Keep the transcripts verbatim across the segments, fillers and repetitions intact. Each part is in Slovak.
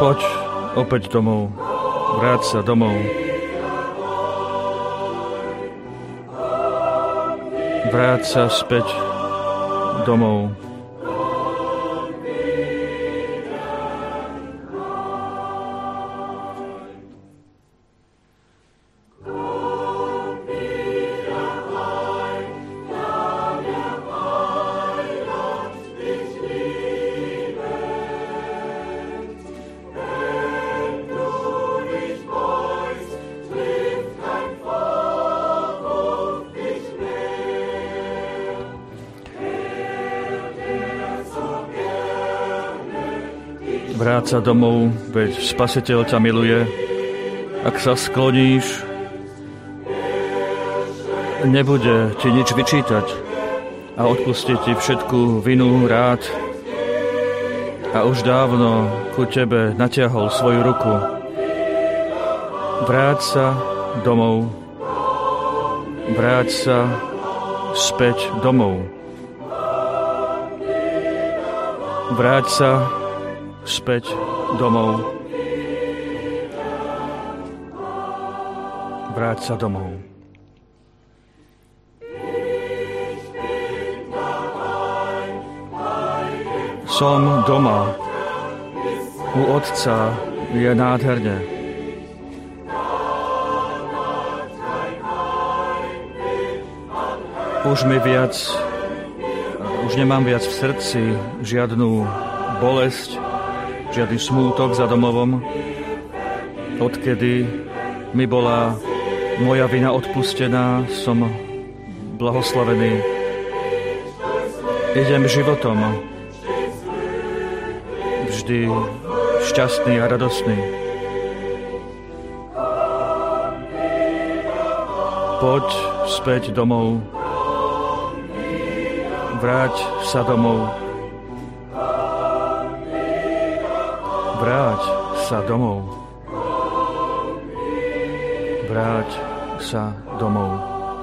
Poď opäť domov, vráť sa domov. Vráť sa späť domov. Vráť sa domov, veď Spasiteľ ťa miluje. Ak sa skloníš, nebude ti nič vyčítať a odpustí ti všetku vinu rád a už dávno ku tebe natiahol svoju ruku. Vráť sa domov, vráť sa späť domov. Vráť sa späť domov. Vráť sa domov. Som doma. U Otca je nádherne. Už mi viac, už nemám viac v srdci žiadnu bolesť, žiadny smútok za domovom, odkedy mi bola moja vina odpustená, som blahoslavený. Idem životom, vždy šťastný a radosný. Poď späť domov, vráť sa domov. Vráť sa domov. Vráť sa domov.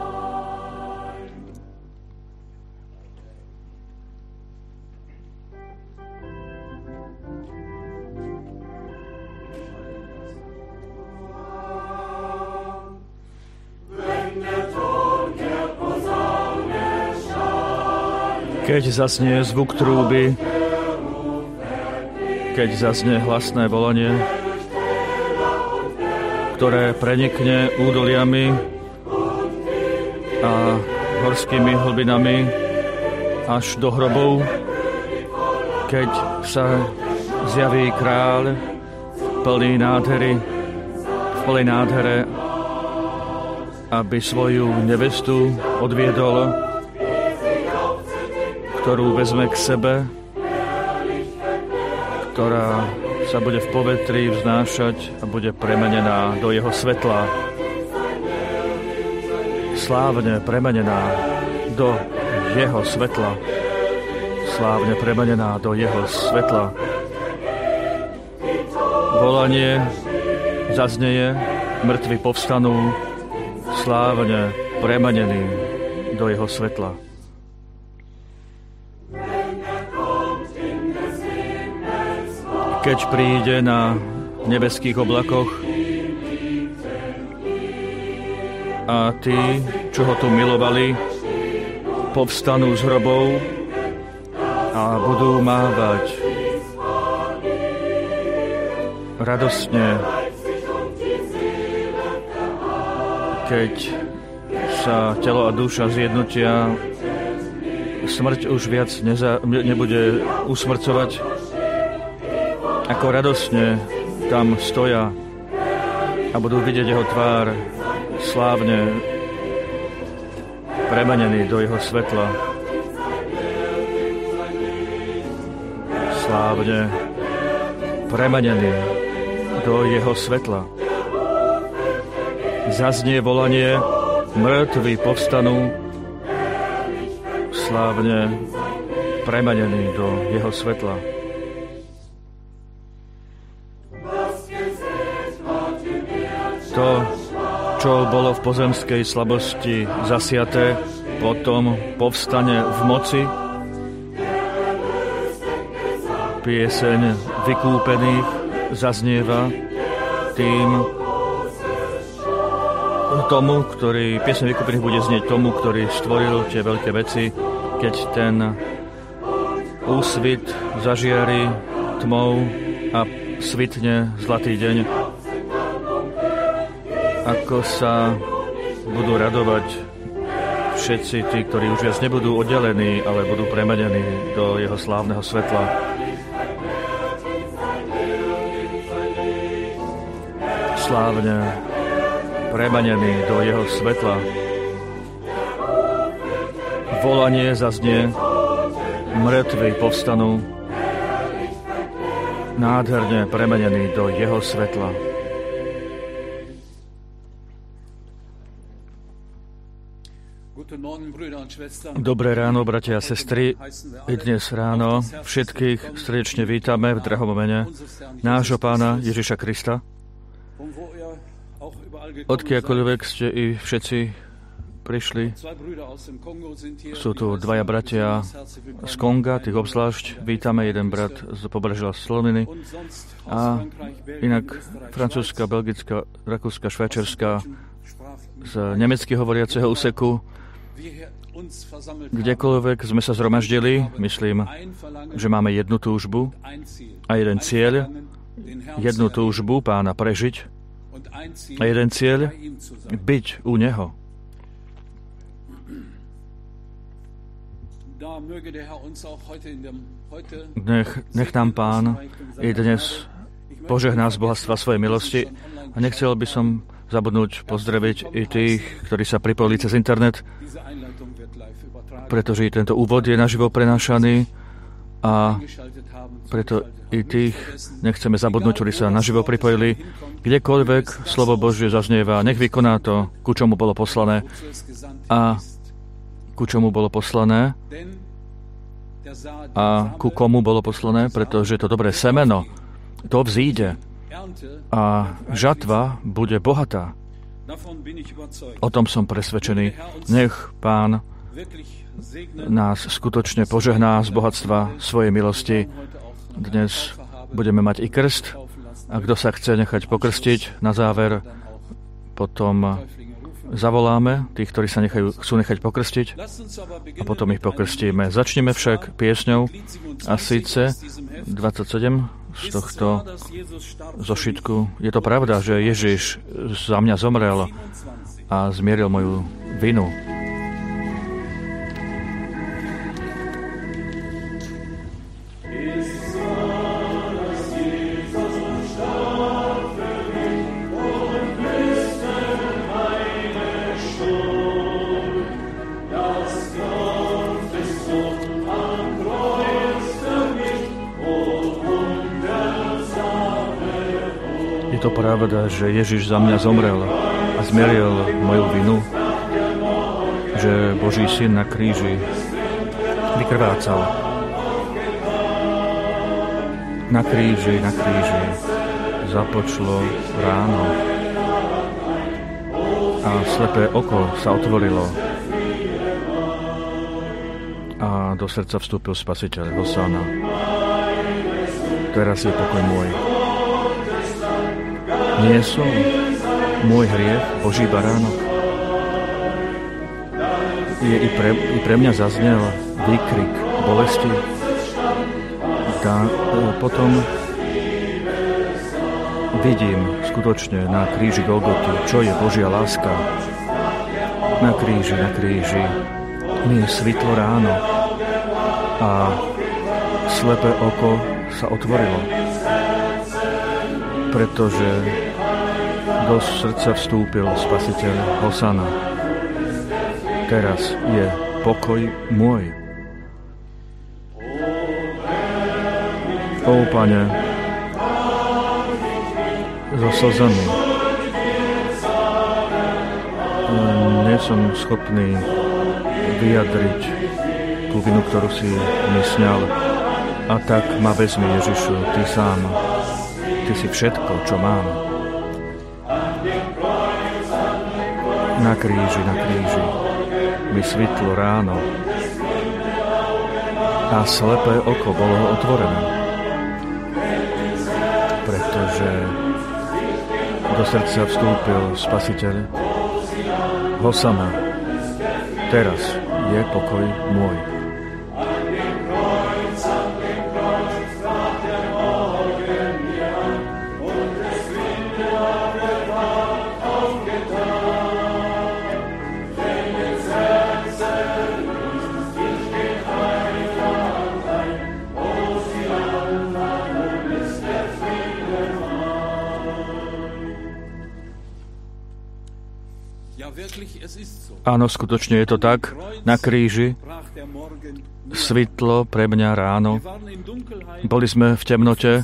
Keď zaznie zvuk trúby, keď zaznie hlasné volanie, ktoré prenikne údoliami a horskými hlbinami až do hrobov, keď sa zjaví kráľ plný nádhery, v plnej nádhere, aby svoju nevestu odviedol, ktorú vezme k sebe, ktorá sa bude v povetri vznášať a bude premenená do jeho svetla. Slávne premenená do jeho svetla. Slávne premenená do jeho svetla. Volanie zaznieje, mŕtvi povstanú, slávne premenení do jeho svetla. Keď príde na nebeských oblakoch a tí, čo ho tu milovali, povstanú z hrobov a budú mávať radostne, keď sa telo a duša zjednotia, smrť už viac neza, nebude usmrcovať. Ako radosne tam stoja a budú vidieť jeho tvár slávne premenený do jeho svetla. Slávne premenený do jeho svetla. Zaznie volanie, mŕtvi povstanú, slávne premenený do jeho svetla. To, čo bolo v pozemskej slabosti zasiaté, potom povstane v moci. Pieseň vykúpených zaznieva tým tomu, ktorý, piesň vykúpených bude znieť tomu, ktorý stvoril tie veľké veci, keď ten úsvit zažiari tmou a svitne zlatý deň. Ako sa budú radovať všetci tí, ktorí už viac nebudú oddelení, ale budú premenení do jeho slávneho svetla. Slávne premenení do jeho svetla. Volanie zaznie, mŕtvi povstanú, nádherne premenení do jeho svetla. Dobré ráno, bratia a sestry. I dnes ráno všetkých srdečne vítame v drahom mene nášho Pána Ježiša Krista. Odkiaľkoľvek ste i všetci prišli, sú tu dvaja bratia z Konga, tých obzvlášť vítame, jeden brat z pobrežia Sloniny a inak francúzska, belgická, rakúska, švajčiarska z nemecky hovoriaceho úseku. Kdekoľvek sme sa zhromaždili, myslím, že máme jednu túžbu a jeden cieľ, jednu túžbu Pána prežiť a jeden cieľ byť u Neho. Nech, nech nám Pán i dnes požehná z bohatstva svojej milosti a nechcel by som zabudnúť pozdraviť i tých, ktorí sa pripojili cez internet, pretože i tento úvod je naživo prenášaný a preto i tých nechceme zabudnúť, ktorí sa naživo pripojili. Kdekoľvek slovo Božie zaznieva, nech vykoná to, ku čomu bolo poslané a ku čomu bolo poslané a ku komu bolo poslané, pretože to dobré semeno, to vzíde a žatva bude bohatá. O tom som presvedčený. Nech Pán nás skutočne požehná z bohatstva svojej milosti. Dnes budeme mať i krst a kto sa chce nechať pokrstiť, na záver potom zavoláme tých, ktorí sa nechajú, chcú nechať pokrstiť a potom ich pokrstíme. Začneme však piesňou a síce dvadsaťsedem z tohto zošitku. Je to pravda, že Ježiš za mňa zomrel a zmieril moju vinu. Je to pravda, že Ježiš za mňa zomrel a zmieril moju vinu, že Boží syn na kríži vykrvácal. Na kríži, na kríži započlo ráno a slepé oko sa otvorilo a do srdca vstúpil Spasiteľ, Hosanna. Teraz je pokoj môj. Nie som môj hriech, Boží baránok. Je i pre, i pre mňa zaznel výkrik bolesti. Tá, potom vidím skutočne na kríži Golgoty, čo je Božia láska. Na kríži, na kríži mi svitlo ráno a slepé oko sa otvorilo, pretože do srdca vstúpil Spasiteľ, Hosanna. Teraz je pokoj môj. Ó, Pane, so slzami nie som schopný vyjadriť tú vinu, ktorú si mi sňal. A tak ma vezmi, Ježišu, Ty sám. Ty si všetko, čo mám. Na kríži, na kríži mi svitlo ráno a slepé oko bolo otvorené. Preto pretože do srdca vstúpil Spasiteľ. Hosana, teraz je pokoj môj. Áno, skutočne je to tak. Na kríži svitlo pre mňa ráno. Boli sme v temnote,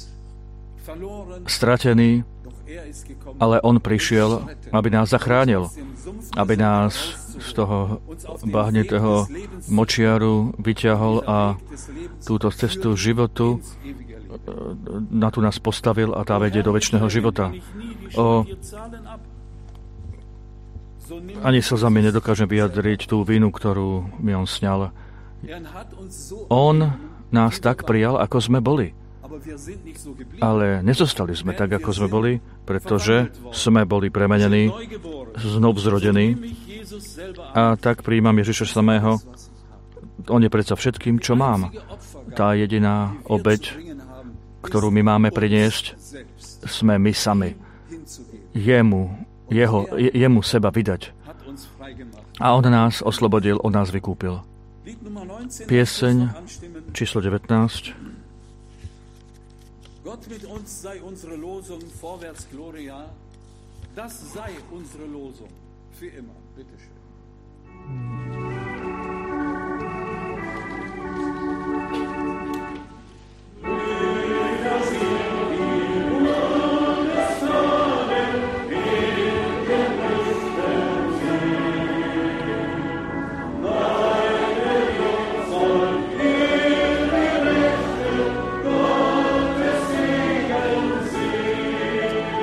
stratení, ale on prišiel, aby nás zachránil, aby nás z toho bahnitého močiaru vyťahol a túto cestu životu na tu nás postavil a tá vedie do večného života. O Ani slzami nedokážem vyjadriť tú vinu, ktorú mi on sňal. On nás tak prijal, ako sme boli. Ale nezostali sme tak, ako sme boli, pretože sme boli premenení, znovu zrodení. A tak prijímam Ježiša samého. On je predsa všetkým, čo mám. Tá jediná obeť, ktorú my máme priniesť, sme my sami. Jemu Jeho, jemu seba vydať. A on nás oslobodil, on nás vykúpil. Pieseň číslo devätnásť. Gott mit uns sei unsere Losung, vorwärts Gloria. Das sei unsere Losung für immer. Bitte schön.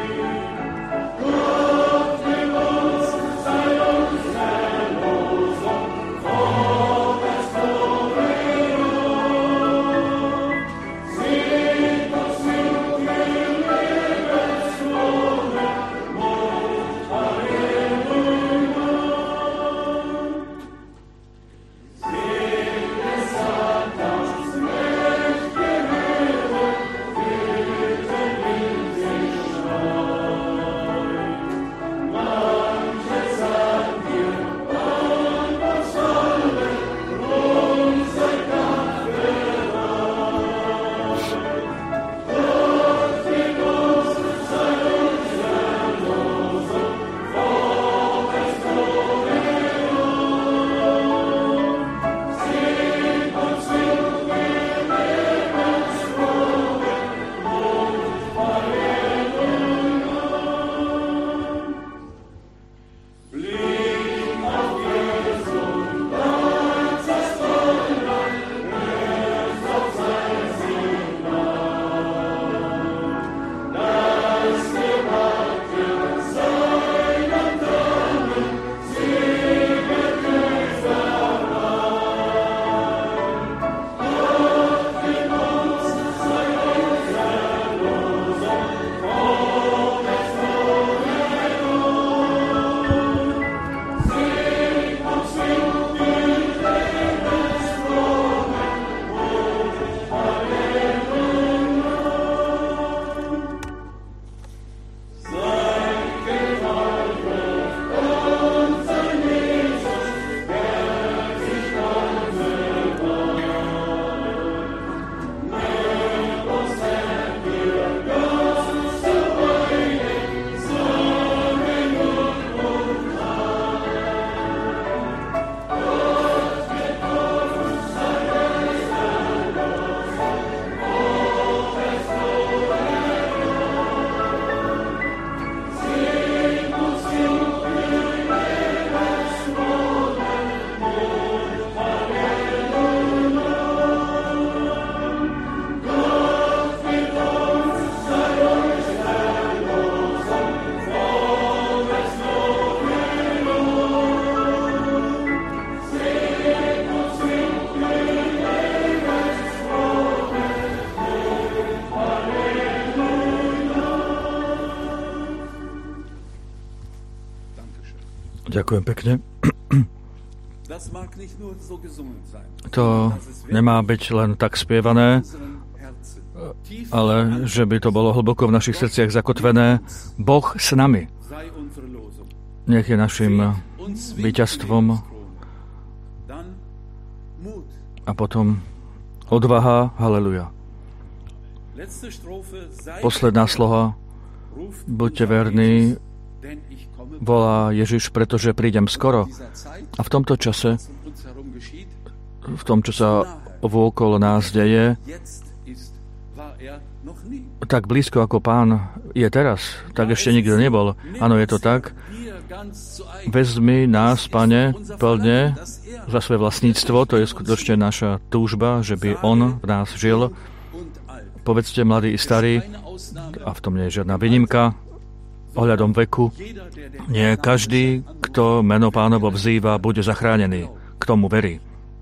Gott mit uns sei unsere Losung. Ďakujem pekne. To nemá byť len tak spievané, ale že by to bolo hlboko v našich srdciach zakotvené. Boh s nami. Nech je našim víťazstvom. A potom odvaha, haleluja. Posledná sloha. Buďte verní, volá Ježiš, pretože prídem skoro. A v tomto čase, v tom, čo sa vôkolo nás deje, tak blízko ako Pán je teraz, tak ešte nikto nebol. Áno, je to tak. Vezmi nás, Pane, plne za svoje vlastníctvo, to je skutočne naša túžba, že by On v nás žil. Povedzte, mladí i starí, a v tom nie je žiadna výnimka, ohľadom veku, nie každý, kto meno Pánovo vzýva, bude zachránený. K tomu verí.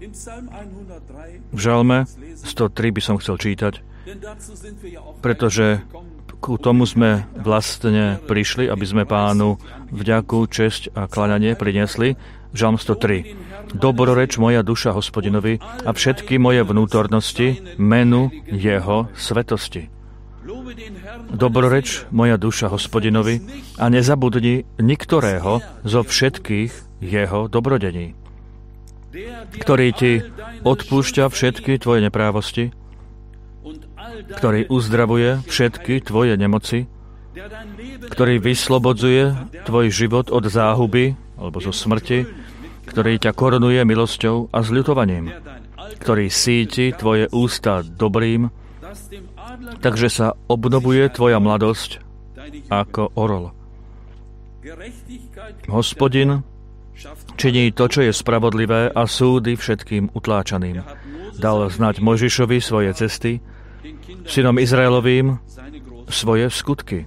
V Žalme sto tri by som chcel čítať, pretože ku tomu sme vlastne prišli, aby sme Pánu vďaku, česť a kláňanie priniesli. Žalm sto tri. Dobroreč moja duša Hospodinovi a všetky moje vnútornosti menu jeho svetosti. Dobroreč moja duša Hospodinovi a nezabudni niktorého zo všetkých jeho dobrodení, ktorý ti odpúšťa všetky tvoje neprávosti, ktorý uzdravuje všetky tvoje nemoci, ktorý vyslobodzuje tvoj život od záhuby alebo zo smrti, ktorý ťa korunuje milosťou a zľutovaním, ktorý síti tvoje ústa dobrým, takže sa obnovuje tvoja mladosť ako orol. Hospodin činí to, čo je spravodlivé a súdy všetkým utláčaným. Dal znať Mojžišovi svoje cesty, synom Izraelovým svoje skutky.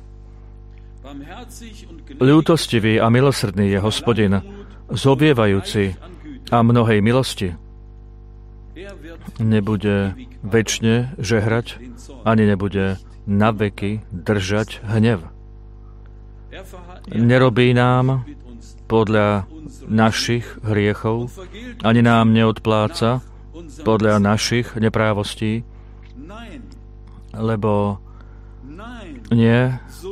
Ľútostivý a milosrdný je Hospodin, zobievajúci a mnohej milosti. Nebude večne žehrať, ani nebude naveky držať hnev. Nerobí nám podľa našich hriechov, ani nám neodpláca podľa našich neprávostí, lebo nie,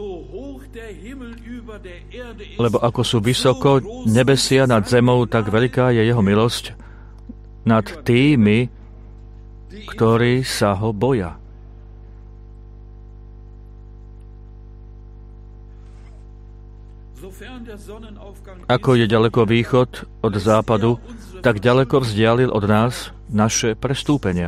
lebo ako sú vysoko nebesia nad zemou, tak veľká je jeho milosť nad tými, ktorí sa ho boja. Ako je ďaleko východ od západu, tak ďaleko vzdialil od nás naše prestúpenia.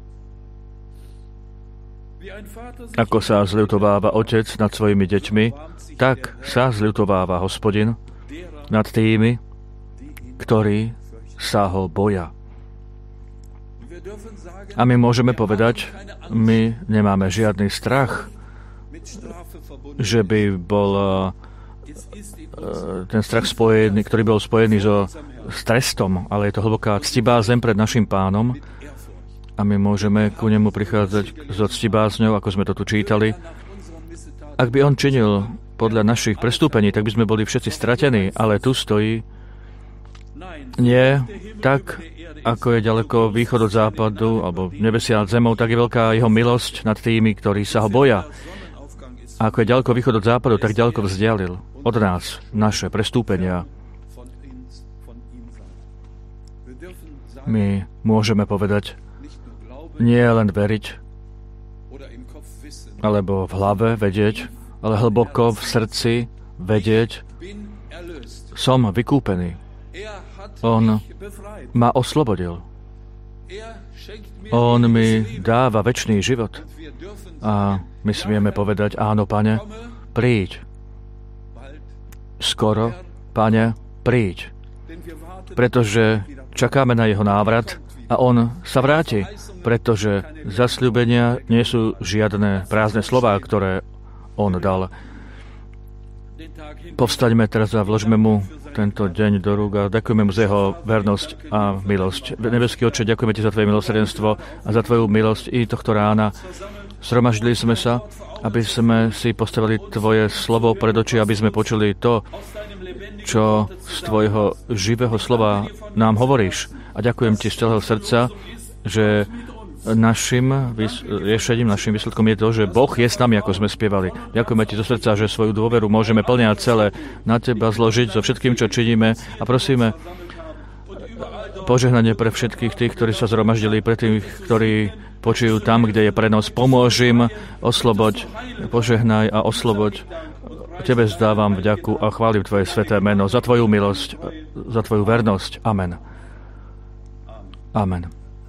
Ako sa zľutováva otec nad svojimi deťmi, tak sa zľutováva Hospodin nad tými, ktorí sa ho boja. A my môžeme povedať, my nemáme žiadny strach, že by bol ten strach spojený, ktorý bol spojený so s trestom, ale je to hlboká ctibázeň pred našim Pánom a my môžeme ku nemu prichádzať so ctibázňou, ako sme to tu čítali. Ak by on činil podľa našich prestúpení, tak by sme boli všetci stratení, ale tu stojí nie tak, ako je ďaleko východ od západu, alebo nebesia nad zemou, tak je veľká jeho milosť nad tými, ktorí sa ho boja. A ako je ďaleko východ od západu, tak ďaleko vzdialil od nás naše prestúpenia. My môžeme povedať, nie len veriť, alebo v hlave vedieť, ale hlboko v srdci vedieť, som vykúpený. On ma oslobodil. On mi dáva večný život. A my smieme povedať, áno, Pane, príď. Skoro, Pane, príď. Pretože čakáme na jeho návrat a on sa vráti, pretože zasľúbenia nie sú žiadne prázdne slová, ktoré on dal. Povstaňme teraz a vložme mu tento deň do rúk a ďakujeme mu za jeho vernosť a milosť. Nebeský Otče, ďakujeme ti za tvoje milosrdenstvo a za tvoju milosť i tohto rána. Zhromaždili sme sa, aby sme si postavili tvoje slovo pred oči, aby sme počuli to, čo z tvojho živého slova nám hovoríš. A ďakujem ti z celého srdca, že našim riešením, našim výsledkom je to, že Boh je s nami, ako sme spievali. Ďakujeme ti zo srdca, že svoju dôveru môžeme plne a celé na teba zložiť so všetkým, čo činíme. A prosíme požehnanie pre všetkých tých, ktorí sa zhromaždili, pre tých, ktorí počujú tam, kde je prenos. Pomôž im, osloboď, požehnaj a osloboď. Tebe zdávam vďaku a chválim tvoje sveté meno za tvoju milosť, za tvoju vernosť. Amen. Amen.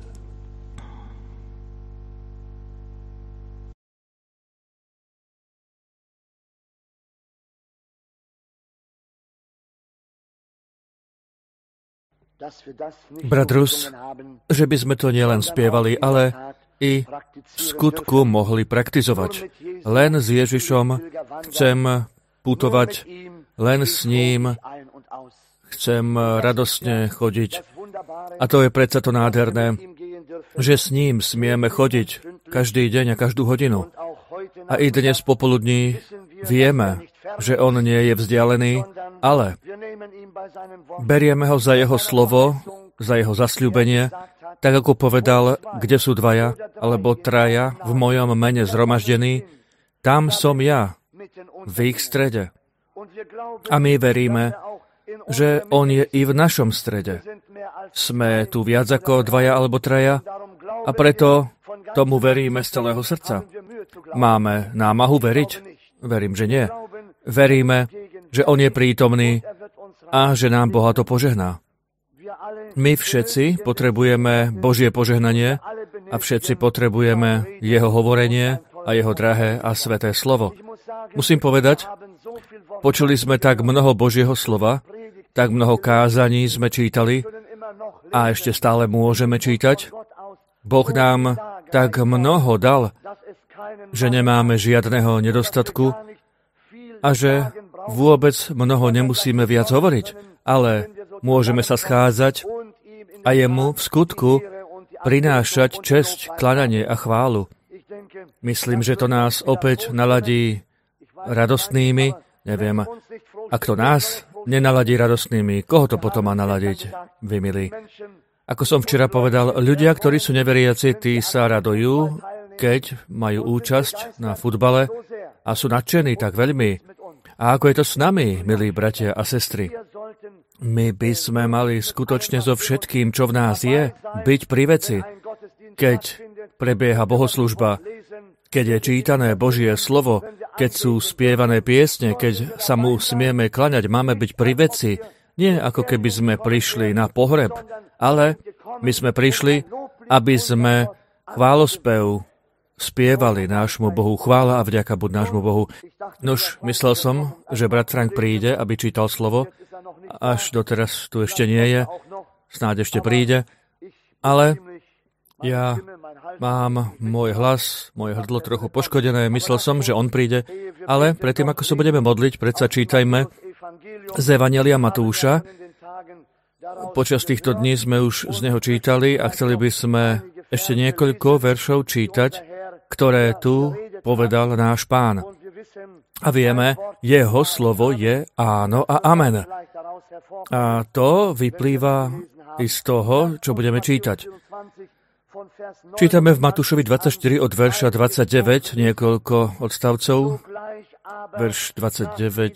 Brat Rus, že by sme to nielen spievali, ale i v skutku mohli praktizovať. Len s Ježišom chcem putovať, len s ním chcem radostne chodiť. A to je predsa to nádherné, že s ním smieme chodiť každý deň a každú hodinu. A i dnes popoludní vieme, že on nie je vzdialený, ale berieme ho za jeho slovo, za jeho zasľúbenie, tak ako povedal, kde sú dvaja alebo traja v mojom mene zhromaždení, tam som ja, v ich strede. A my veríme, že on je i v našom strede. Sme tu viac ako dvaja alebo traja a preto tomu veríme z celého srdca. Máme námahu veriť? Verím, že nie. Veríme, že on je prítomný a že nám bohato požehná. My všetci potrebujeme Božie požehnanie a všetci potrebujeme jeho hovorenie a jeho drahé a sveté slovo. Musím povedať, počuli sme tak mnoho Božieho slova, tak mnoho kázaní sme čítali a ešte stále môžeme čítať. Boh nám tak mnoho dal, že nemáme žiadneho nedostatku a že vôbec mnoho nemusíme viac hovoriť, ale môžeme sa schádzať a jemu v skutku prinášať česť, klananie a chválu. Myslím, že to nás opäť naladí radostnými. Neviem, ak to nás nenaladí radostnými, koho to potom má naladiť, vy milí? Ako som včera povedal, ľudia, ktorí sú neveriaci, tí sa radujú, keď majú účasť na futbale a sú nadšení tak veľmi. A ako je to s nami, milí bratia a sestry? My by sme mali skutočne so všetkým, čo v nás je, byť pri veci. Keď prebieha bohoslužba, keď je čítané Božie slovo, keď sú spievané piesne, keď sa mu smieme klaňať, máme byť pri veci. Nie ako keby sme prišli na pohreb, ale my sme prišli, aby sme chválospev spievali nášmu Bohu. Chvála a vďaka buď nášmu Bohu. Nož, myslel som, že brat Frank príde, aby čítal slovo. Až doteraz tu ešte nie je. Snáď ešte príde. Ale ja mám môj hlas, moje hrdlo trochu poškodené. Myslel som, že on príde. Ale predtým, ako sa budeme modliť, predsa čítajme z Evanjelia Matúša. Počas týchto dní sme už z neho čítali a chceli by sme ešte niekoľko veršov čítať, ktoré tu povedal náš Pán. A vieme, jeho slovo je áno a amen. A to vyplýva i z toho, čo budeme čítať. Čítame v Matúšovi dvadsaťštyri od verša dvadsaťdeväť niekoľko odstavcov. Verš dvadsaťdeväť.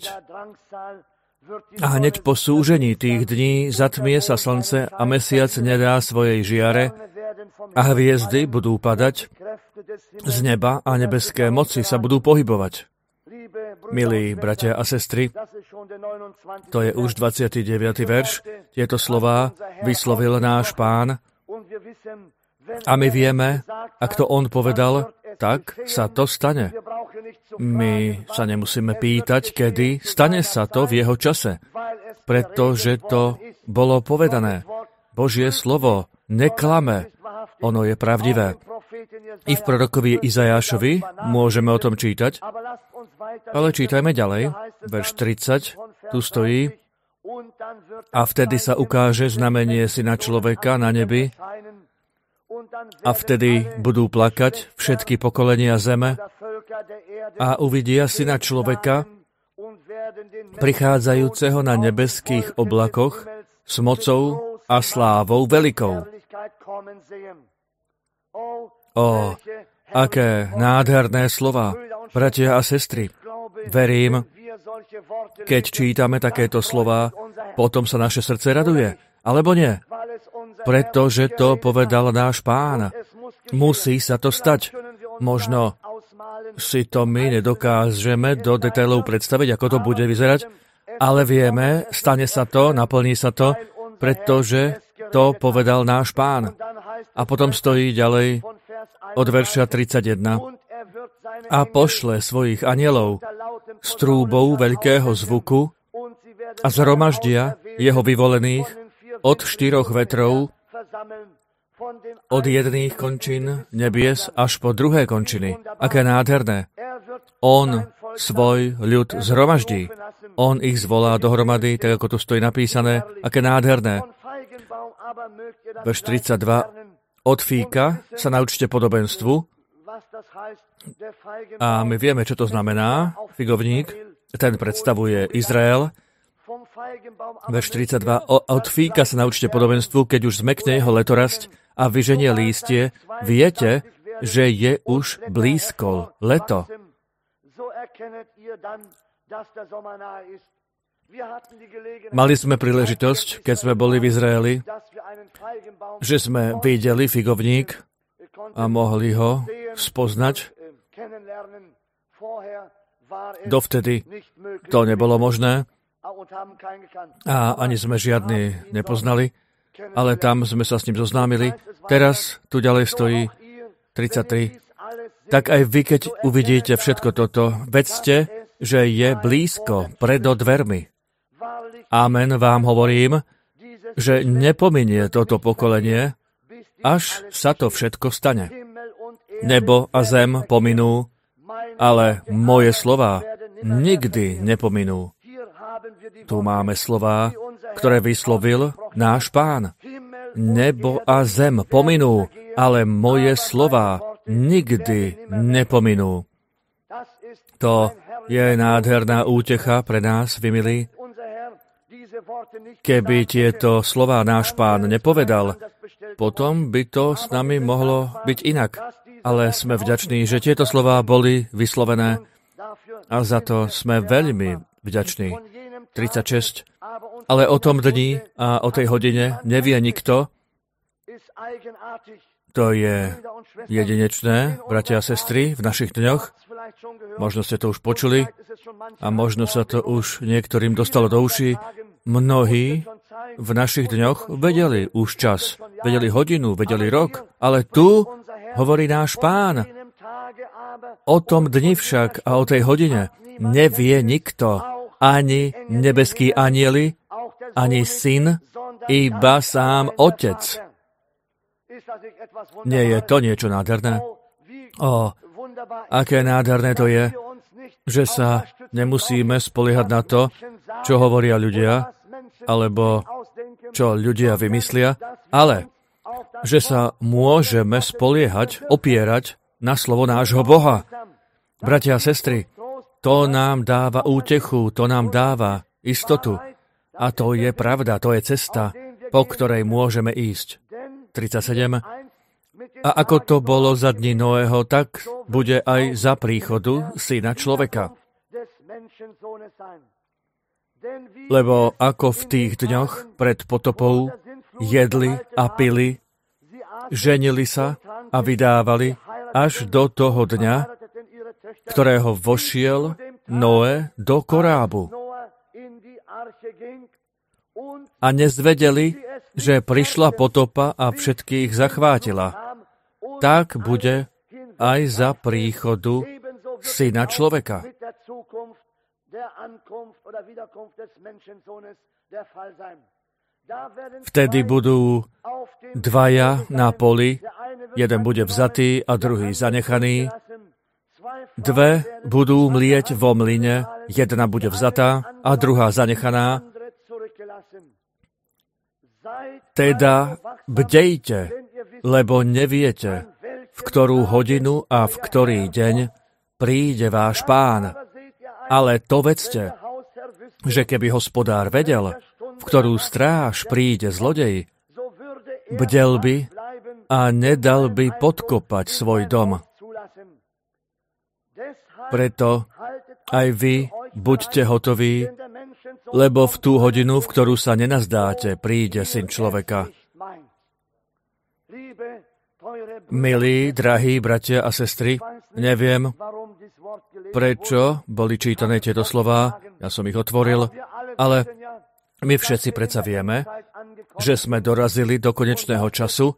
A hneď po súžení tých dní zatmie sa slnce a mesiac nedá svojej žiare a hviezdy budú padať z neba a nebeské moci sa budú pohybovať. Milí bratia a sestry, to je už dvadsiaty deviaty verš. Tieto slová vyslovil náš Pán a my vieme, ak to on povedal, tak sa to stane. My sa nemusíme pýtať, kedy, stane sa to v jeho čase, pretože to bolo povedané. Božie slovo neklame, ono je pravdivé. I v prorokovi Izajášovi môžeme o tom čítať, ale čítajme ďalej. Verš tridsať, tu stojí. A vtedy sa ukáže znamenie syna človeka na nebi a vtedy budú plakať všetky pokolenia zeme a uvidia syna človeka prichádzajúceho na nebeských oblakoch s mocou a slávou veľkou. Ó, aké nádherné slova, bratia a sestry. Verím, keď čítame takéto slova, potom sa naše srdce raduje. Alebo nie? Pretože to povedal náš Pán. Musí sa to stať. Možno si to my nedokážeme do detailov predstaviť, ako to bude vyzerať, ale vieme, stane sa to, naplní sa to, pretože to povedal náš Pán. A potom stojí ďalej od verša tridsaťjeden. A pošle svojich anielov s trúbou veľkého zvuku a zhromaždia jeho vyvolených od štyroch vetrov, od jedných končín nebies až po druhé končiny. Aké nádherné. On svoj ľud zhromaždí. On ich zvolá dohromady, tak ako tu stojí napísané. Aké nádherné. Verš tridsaťdva. Od fíka sa naučte podobenstvu. A my vieme, čo to znamená. Figovník, ten predstavuje Izrael. Verš tridsaťdva. Od fíka sa naučte podobenstvu, keď už zmekne jeho letorasť a vyženie lístie, viete, že je už blízko leto. Mali sme príležitosť, keď sme boli v Izraeli, že sme videli figovník a mohli ho spoznať. Dovtedy to nebolo možné a ani sme žiadny nepoznali, ale tam sme sa s ním zoznámili. Teraz tu ďalej stojí tridsaťtri. Tak aj vy, keď uvidíte všetko toto, vedzte, že je blízko predo dvermi. Amen, vám hovorím, že nepominie toto pokolenie, až sa to všetko stane. Nebo a zem pominú, ale moje slová nikdy nepominú. Tu máme slová, ktoré vyslovil náš Pán. Nebo a zem pominú, ale moje slová nikdy nepominú. To je nádherná útecha pre nás, vy milí. Keby tieto slová náš Pán nepovedal, potom by to s nami mohlo byť inak. Ale sme vďační, že tieto slová boli vyslovené a za to sme veľmi vďační. tridsaťšesť. Ale o tom dni a o tej hodine nevie nikto. To je jedinečné, bratia a sestry, v našich dňoch. Možno ste to už počuli a možno sa to už niektorým dostalo do uší. Mnohí v našich dňoch vedeli už čas, vedeli hodinu, vedeli rok, ale tu hovorí náš Pán. O tom dni však a o tej hodine nevie nikto, ani nebeskí anjeli, ani syn, iba sám Otec. Nie je to niečo nádherné? Ó, aké nádherné to je, že sa nemusíme spoliehať na to, čo hovoria ľudia, alebo čo ľudia vymyslia, ale že sa môžeme spoliehať, opierať na slovo nášho Boha. Bratia a sestry, to nám dáva útechu, to nám dáva istotu. A to je pravda, to je cesta, po ktorej môžeme ísť. tridsaťsedem. A ako to bolo za dní Noého, tak bude aj za príchodu Syna človeka. Lebo ako v tých dňoch pred potopou jedli a pili, ženili sa a vydávali až do toho dňa, ktorého vošiel Noé do korábu. A nezvedeli, že prišla potopa a všetkých zachvátila. Tak bude aj za príchodu Syna človeka. Vtedy budú dvaja na poli, jeden bude vzatý a druhý zanechaný. Dve budú mlieť vo mlyne, jedna bude vzatá a druhá zanechaná. Teda bdejte, lebo neviete, v ktorú hodinu a v ktorý deň príde váš Pán. Ale to vedzte, že keby hospodár vedel, v ktorú stráž príde zlodej, bdel by a nedal by podkopať svoj dom. Preto aj vy buďte hotoví, lebo v tú hodinu, v ktorú sa nenazdáte, príde Syn človeka. Milí, drahí bratia a sestry, neviem, prečo boli čítané tieto slová, ja som ich otvoril, ale my všetci predsa vieme, že sme dorazili do konečného času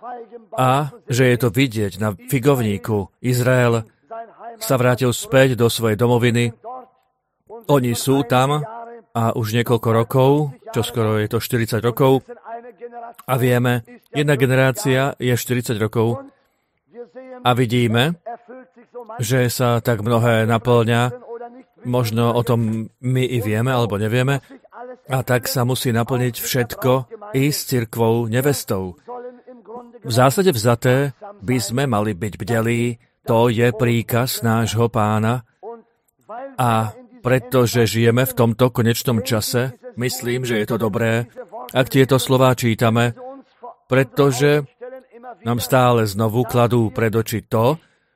a že je to vidieť na figovníku. Izrael sa vrátil späť do svojej domoviny. Oni sú tam a už niekoľko rokov, čo skoro je to štyridsať rokov, a vieme, jedna generácia je štyridsať rokov a vidíme, že sa tak mnohé naplňa, možno o tom my i vieme, alebo nevieme, a tak sa musí naplniť všetko i s cirkvou nevestou. V zásade vzaté by sme mali byť bdelí, to je príkaz nášho Pána, a pretože žijeme v tomto konečnom čase, myslím, že je to dobré, ak tieto slová čítame, pretože nám stále znovu kladú pred oči to,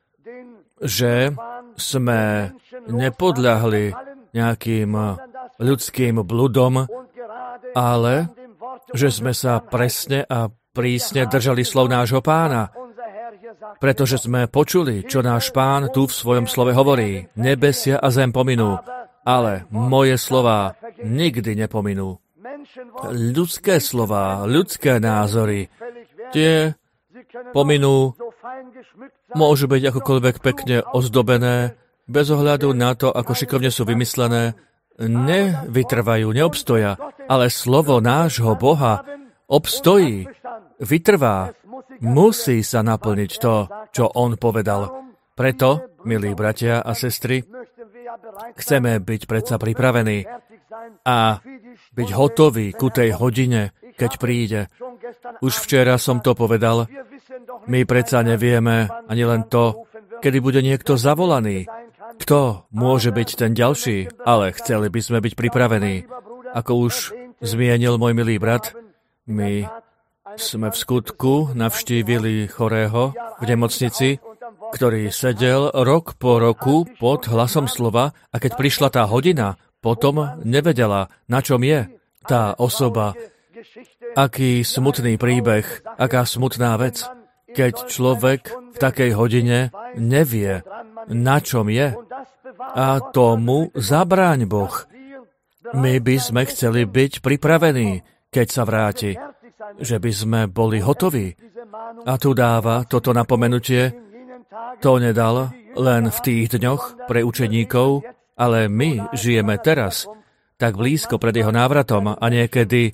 že sme nepodľahli nejakým ľudským bludom, ale že sme sa presne a prísne držali slov nášho Pána, pretože sme počuli, čo náš Pán tu v svojom slove hovorí. Nebesia a zem pominú, ale moje slová nikdy nepominú. Ľudské slová, ľudské názory, tie pominú, môžu byť akokoľvek pekne ozdobené, bez ohľadu na to, ako šikovne sú vymyslené, nevytrvajú, neobstoja, ale slovo nášho Boha obstojí, vytrvá, musí sa naplniť to, čo On povedal. Preto, milí bratia a sestry, chceme byť predsa pripravení a byť hotoví ku tej hodine, keď príde. Už včera som to povedal, my predsa nevieme ani len to, kedy bude niekto zavolaný. Kto môže byť ten ďalší, ale chceli by sme byť pripravení. Ako už zmienil môj milý brat, my sme v skutku navštívili chorého v nemocnici, ktorý sedel rok po roku pod hlasom slova, a keď prišla tá hodina, potom nevedela, na čom je tá osoba. Aký smutný príbeh, aká smutná vec, keď človek v takej hodine nevie, na čom je. A tomu zabráň Boh. My by sme chceli byť pripravení, keď sa vráti, že by sme boli hotoví. A tu dáva toto napomenutie, to nedal len v tých dňoch pre učeníkov, ale my žijeme teraz, tak blízko pred jeho návratom, a niekedy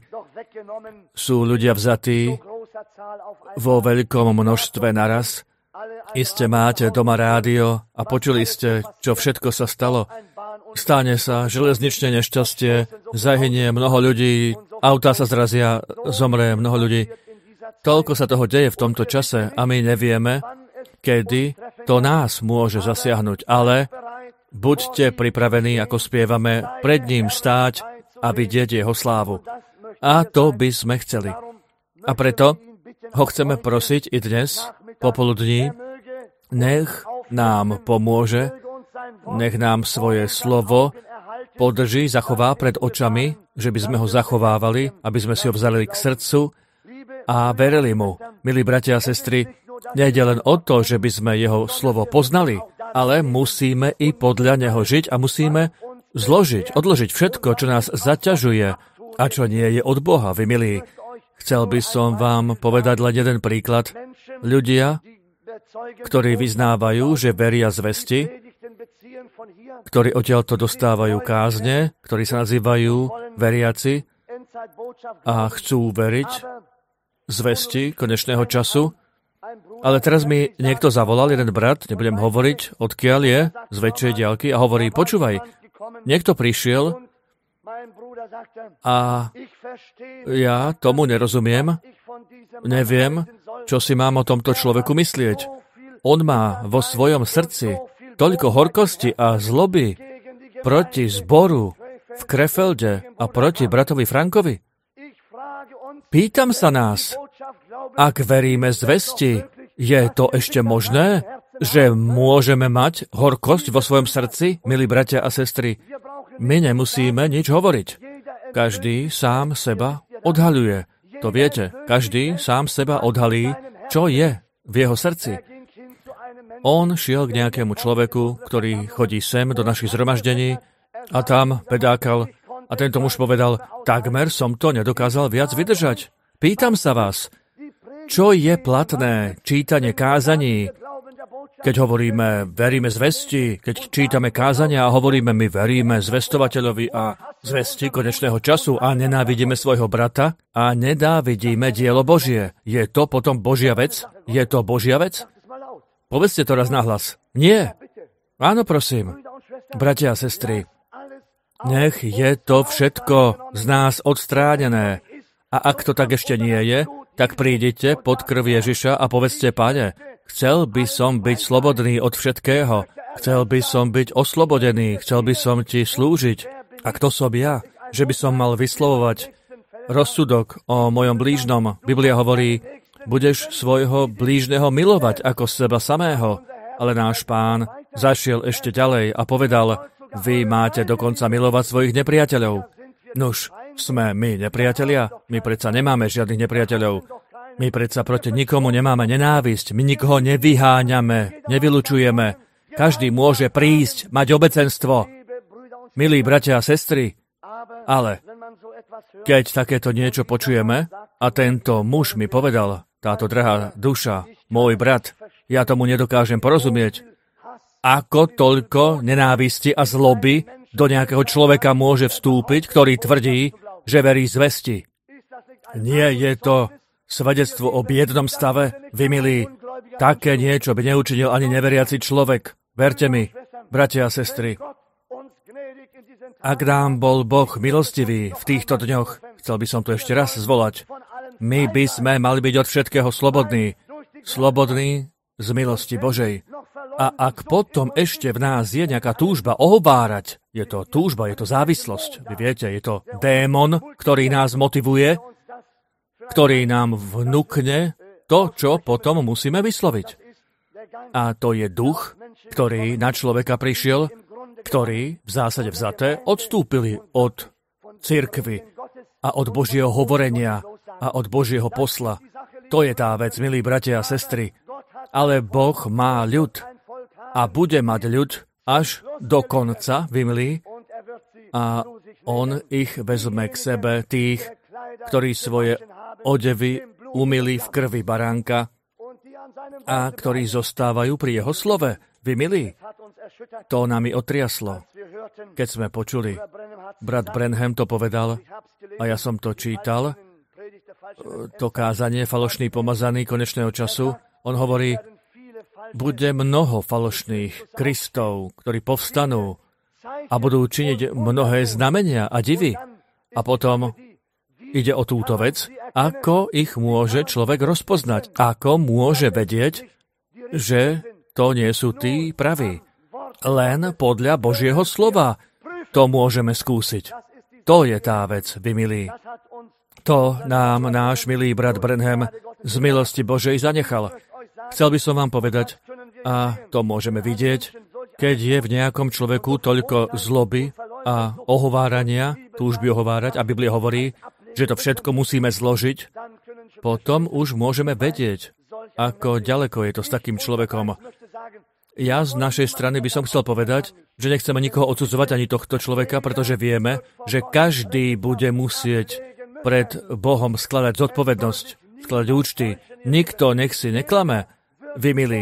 sú ľudia vzatí vo veľkom množstve naraz. Iste máte doma rádio a počuli ste, čo všetko sa stalo. Stane sa železničné nešťastie, zahynie mnoho ľudí, autá sa zrazia, zomre mnoho ľudí. Toľko sa toho deje v tomto čase a my nevieme, kedy to nás môže zasiahnuť, ale buďte pripravení, ako spievame, pred ním stáť a vidieť jeho slávu. A to by sme chceli. A preto ho chceme prosiť i dnes, popoludní, nech nám pomôže, nech nám svoje slovo podrží, zachová pred očami, že by sme ho zachovávali, aby sme si ho vzali k srdcu a verili mu. Milí bratia a sestry, nejde len o to, že by sme jeho slovo poznali, ale musíme i podľa neho žiť a musíme zložiť, odložiť všetko, čo nás zaťažuje a čo nie je od Boha, vy milí. Chcel by som vám povedať len jeden príklad. Ľudia, ktorí vyznávajú, že veria zvesti, ktorí odtiaľto dostávajú kázne, ktorí sa nazývajú veriaci a chcú veriť zvesti konečného času. Ale teraz mi niekto zavolal, jeden brat, nebudem hovoriť, odkiaľ je, z väčšej diaľky, a hovorí, počúvaj, niekto prišiel a ja tomu nerozumiem, neviem, čo si mám o tomto človeku myslieť. On má vo svojom srdci toľko horkosti a zloby proti zboru, v Krefelde a proti bratovi Frankovi? Pýtam sa nás, ak veríme zvesti, je to ešte možné, že môžeme mať horkosť vo svojom srdci, milí bratia a sestry? My nemusíme nič hovoriť. Každý sám seba odhaľuje. To viete, každý sám seba odhalí, čo je v jeho srdci. On šiel k nejakému človeku, ktorý chodí sem do našich zhromaždení a tam pedákal a tento muž povedal, takmer som to nedokázal viac vydržať. Pýtam sa vás, čo je platné čítanie kázaní, keď hovoríme, veríme zvesti, keď čítame kázania a hovoríme, my veríme zvestovateľovi a zvesti konečného času a nenávidíme svojho brata a nenávidíme dielo Božie. Je to potom Božia vec? Je to Božia vec? Povedzte to raz nahlas. Nie. Áno, prosím. Bratia a sestry, nech je to všetko z nás odstránené. A ak to tak ešte nie je, tak prídite pod krv Ježiša a povedzte, Pane, chcel by som byť slobodný od všetkého. Chcel by som byť oslobodený. Chcel by som ti slúžiť. A kto som ja, že by som mal vyslovovať rozsudok o mojom blížnom? Biblia hovorí, budeš svojho blížneho milovať ako seba samého. Ale náš Pán zašiel ešte ďalej a povedal, vy máte dokonca milovať svojich nepriateľov. Nuž, sme my nepriatelia? My predsa nemáme žiadnych nepriateľov. My predsa proti nikomu nemáme nenávisť. My nikoho nevyháňame, nevylučujeme. Každý môže prísť, mať obecenstvo. Milí bratia a sestry, ale keď takéto niečo počujeme a tento muž mi povedal, táto drahá duša, môj brat, ja tomu nedokážem porozumieť, ako toľko nenávisti a zloby do nejakého človeka môže vstúpiť, ktorý tvrdí, že verí zvesti. Nie je to svedectvo o biednom stave, vy milí, také niečo by neučinil ani neveriaci človek. Verte mi, bratia a sestry, ak nám bol Boh milostivý v týchto dňoch, chcel by som to ešte raz zvolať, my by sme mali byť od všetkého slobodní. Slobodní z milosti Božej. A ak potom ešte v nás je nejaká túžba ohovárať, je to túžba, je to závislosť. Vy viete, je to démon, ktorý nás motivuje, ktorý nám vnúkne to, čo potom musíme vysloviť. A to je duch, ktorý na človeka prišiel, ktorí v zásade vzaté odstúpili od cirkvi a od Božieho hovorenia a od Božieho posla. To je tá vec, milí bratia a sestry. Ale Boh má ľud a bude mať ľud až do konca, vy milí, a on ich vezme k sebe, tých, ktorí svoje odevy umyli v krvi baránka a ktorí zostávajú pri jeho slove. Vy milí, to nami otriaslo, keď sme počuli. Brat Branham to povedal a ja som to čítal, to kázanie, falošný pomazaný konečného času. On hovorí, bude mnoho falošných Kristov, ktorí povstanú a budú činiť mnohé znamenia a divy. A potom ide o túto vec, ako ich môže človek rozpoznať. Ako môže vedieť, že to nie sú tí praví. Len podľa Božieho slova to môžeme skúsiť. To je tá vec, vy milí. To nám náš milý brat Branham z milosti Božej zanechal. Chcel by som vám povedať, a to môžeme vidieť, keď je v nejakom človeku toľko zloby a ohovárania, túžby ohovárať, a Biblia hovorí, že to všetko musíme zložiť, potom už môžeme vedieť, ako ďaleko je to s takým človekom. Ja z našej strany by som chcel povedať, že nechceme nikoho odsudzovať ani tohto človeka, pretože vieme, že každý bude musieť pred Bohom skladať zodpovednosť, skladať účty. Nikto nech si neklame, vy milí.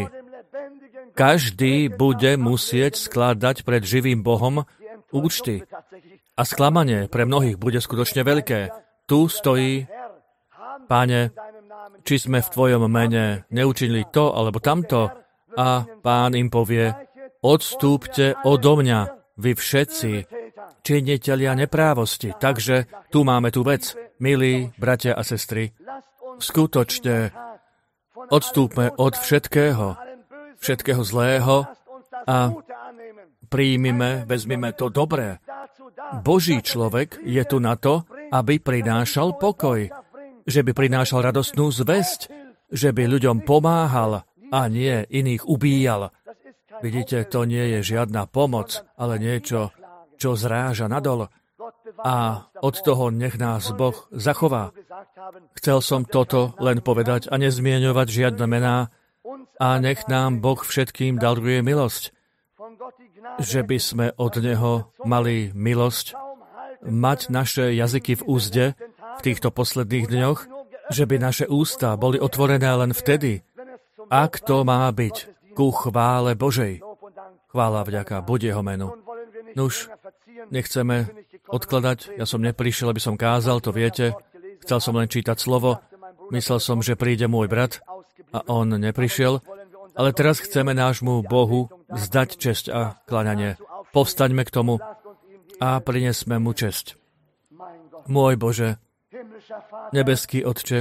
Každý bude musieť skladať pred živým Bohom účty. A sklamanie pre mnohých bude skutočne veľké. Tu stojí, Páne, či sme v Tvojom mene neučinili to alebo tamto, a Pán im povie, odstúpte odo mňa, vy všetci, činitelia neprávosti. Takže tu máme tú vec. Milí bratia a sestry, skutočne odstúpme od všetkého, všetkého zlého a príjmime, vezmime to dobré. Boží človek je tu na to, aby prinášal pokoj, že by prinášal radostnú zvesť, že by ľuďom pomáhal a nie iných ubíjal. Vidíte, to nie je žiadna pomoc, ale niečo, čo zráža nadol. A od toho nech nás Boh zachová. Chcel som toto len povedať a nezmieňovať žiadne mená a nech nám Boh všetkým daruje milosť, že by sme od Neho mali milosť mať naše jazyky v úzde v týchto posledných dňoch, že by naše ústa boli otvorené len vtedy, ak to má byť ku chvále Božej. Chvála vďaka, buď Jeho menu. Nuž, nechceme odkladať, ja som neprišiel, aby som kázal, to viete. Chcel som len čítať slovo, myslel som, že príde môj brat a on neprišiel, ale teraz chceme nášmu Bohu zdať česť a kláňanie. Povstaňme k tomu a prinesme mu česť. Môj Bože, nebeský Otče,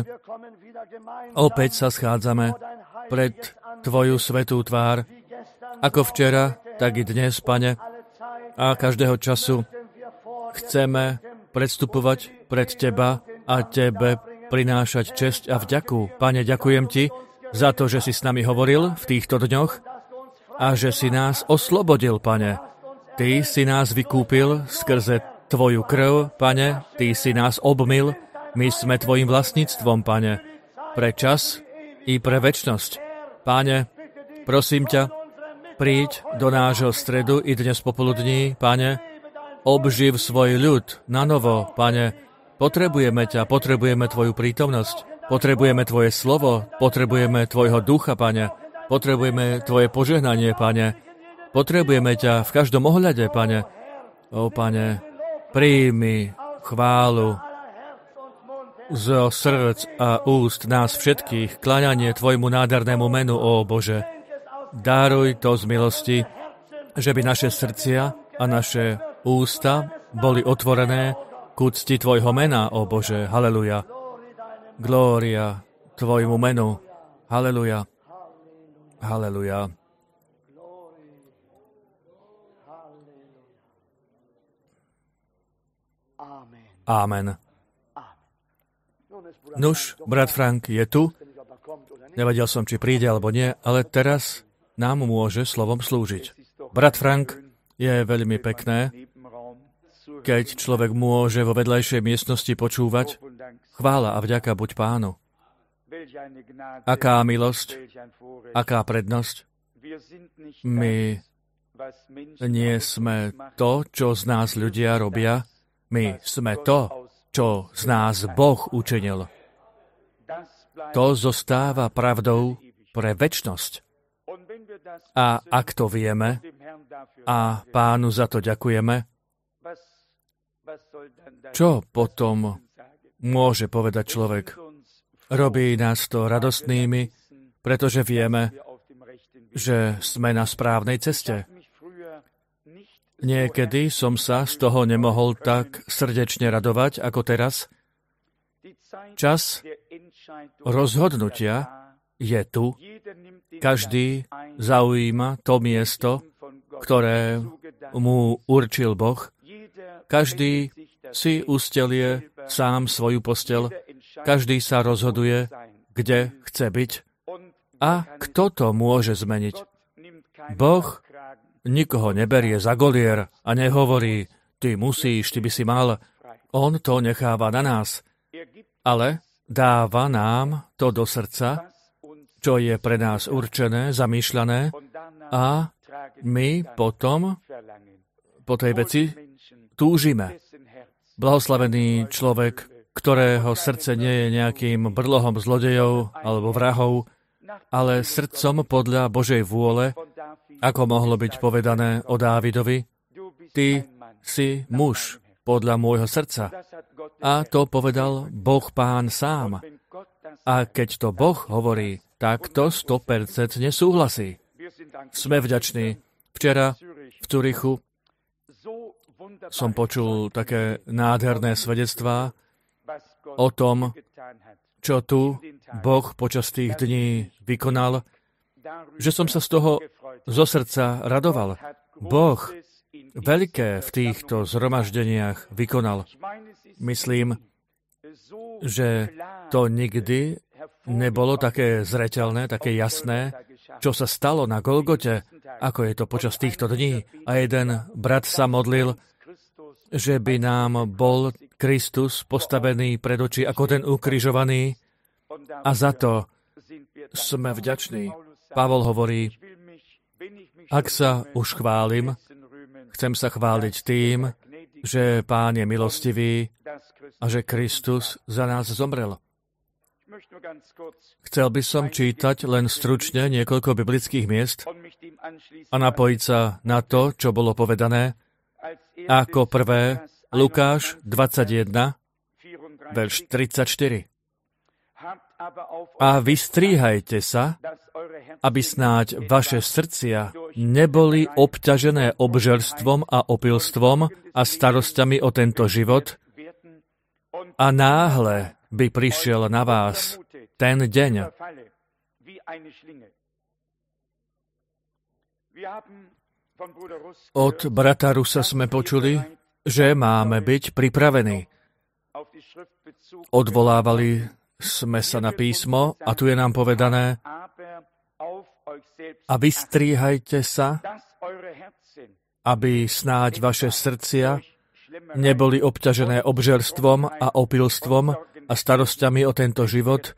opäť sa schádzame pred Tvoju svätú tvár, ako včera, tak i dnes, Pane, a každého času chceme predstupovať pred Teba a Tebe prinášať česť a vďaku. Pane, ďakujem Ti za to, že si s nami hovoril v týchto dňoch a že si nás oslobodil, Pane. Ty si nás vykúpil skrze Tvoju krv, Pane, Ty si nás obmyl, my sme Tvojim vlastníctvom, Pane, pre čas i pre večnosť. Pane, prosím ťa, príď do nášho stredu i dnes popoludní, Pane, obživ svoj ľud na novo, Pane, potrebujeme ťa, potrebujeme Tvoju prítomnosť, potrebujeme Tvoje slovo, potrebujeme Tvojho ducha, Pane, potrebujeme Tvoje požehnanie, Pane, potrebujeme ťa v každom ohľade, Pane. Ó, Pane, príjmi chválu zo srdc a úst nás všetkých, kláňanie Tvojmu nádhernému menu, ó Bože. Daruj to z milosti, že by naše srdcia a naše ústa boli otvorené k úcti Tvojho mena, ó Bože. Haleluja. Glória Tvojmu menu. Haleluja. Haleluja. Amen. Nuž, brat Frank je tu. Nevedel som, či príde alebo nie, ale teraz nám môže slovom slúžiť. Brat Frank, je veľmi pekné, keď človek môže vo vedľajšej miestnosti počúvať. Chvála a vďaka buď Pánu. Aká milosť, aká prednosť. My nie sme to, čo z nás ľudia robia. My sme to, čo z nás Boh učinil. To zostáva pravdou pre večnosť. A ak to vieme, a Pánu za to ďakujeme, čo potom môže povedať človek? Robí nás to radostnými, pretože vieme, že sme na správnej ceste. Niekedy som sa z toho nemohol tak srdečne radovať, ako teraz. Čas rozhodnutia je tu. Každý zaujíma to miesto, ktoré mu určil Boh. Každý si ustelie sám svoju posteľ. Každý sa rozhoduje, kde chce byť. A kto to môže zmeniť? Boh nikoho neberie za golier a nehovorí, ty musíš, ty by si mal. On to necháva na nás. Ale dáva nám to do srdca, čo je pre nás určené, zamýšľané, a my potom po tej veci túžime. Blahoslavený človek, ktorého srdce nie je nejakým brlohom zlodejov alebo vrahov, ale srdcom podľa Božej vôle, ako mohlo byť povedané o Dávidovi, ty si muž podľa môjho srdca. A to povedal Boh Pán sám. A keď to Boh hovorí, tak to sto percent nesúhlasí. Sme vďační. Včera v Zürichu som počul také nádherné svedectvá o tom, čo tu Boh počas tých dní vykonal, že som sa z toho zo srdca radoval. Boh veľké v týchto zhromaždeniach vykonal. Myslím, že to nikdy nebolo také zreteľné, také jasné, čo sa stalo na Golgote, ako je to počas týchto dní. A jeden brat sa modlil, že by nám bol Kristus postavený pred oči ako ten ukrižovaný, a za to sme vďační. Pavol hovorí, ak sa už chválim, chcem sa chváliť tým, že Pán je milostivý a že Kristus za nás zomrel. Chcel by som čítať len stručne niekoľko biblických miest a napojiť sa na to, čo bolo povedané. Ako prvé, Lukáš dvadsaťjeden, verš tridsaťštyri. A vystríhajte sa, aby snáď vaše srdcia neboli obťažené obžerstvom a opilstvom a starosťami o tento život, a náhle by prišiel na vás ten deň. Od brata Rusa sme počuli, že máme byť pripravení. Odvolávali sme sa na písmo a tu je nám povedané: a vystríhajte sa, aby snáď vaše srdcia neboli obťažené obžerstvom a opilstvom a starosťami o tento život.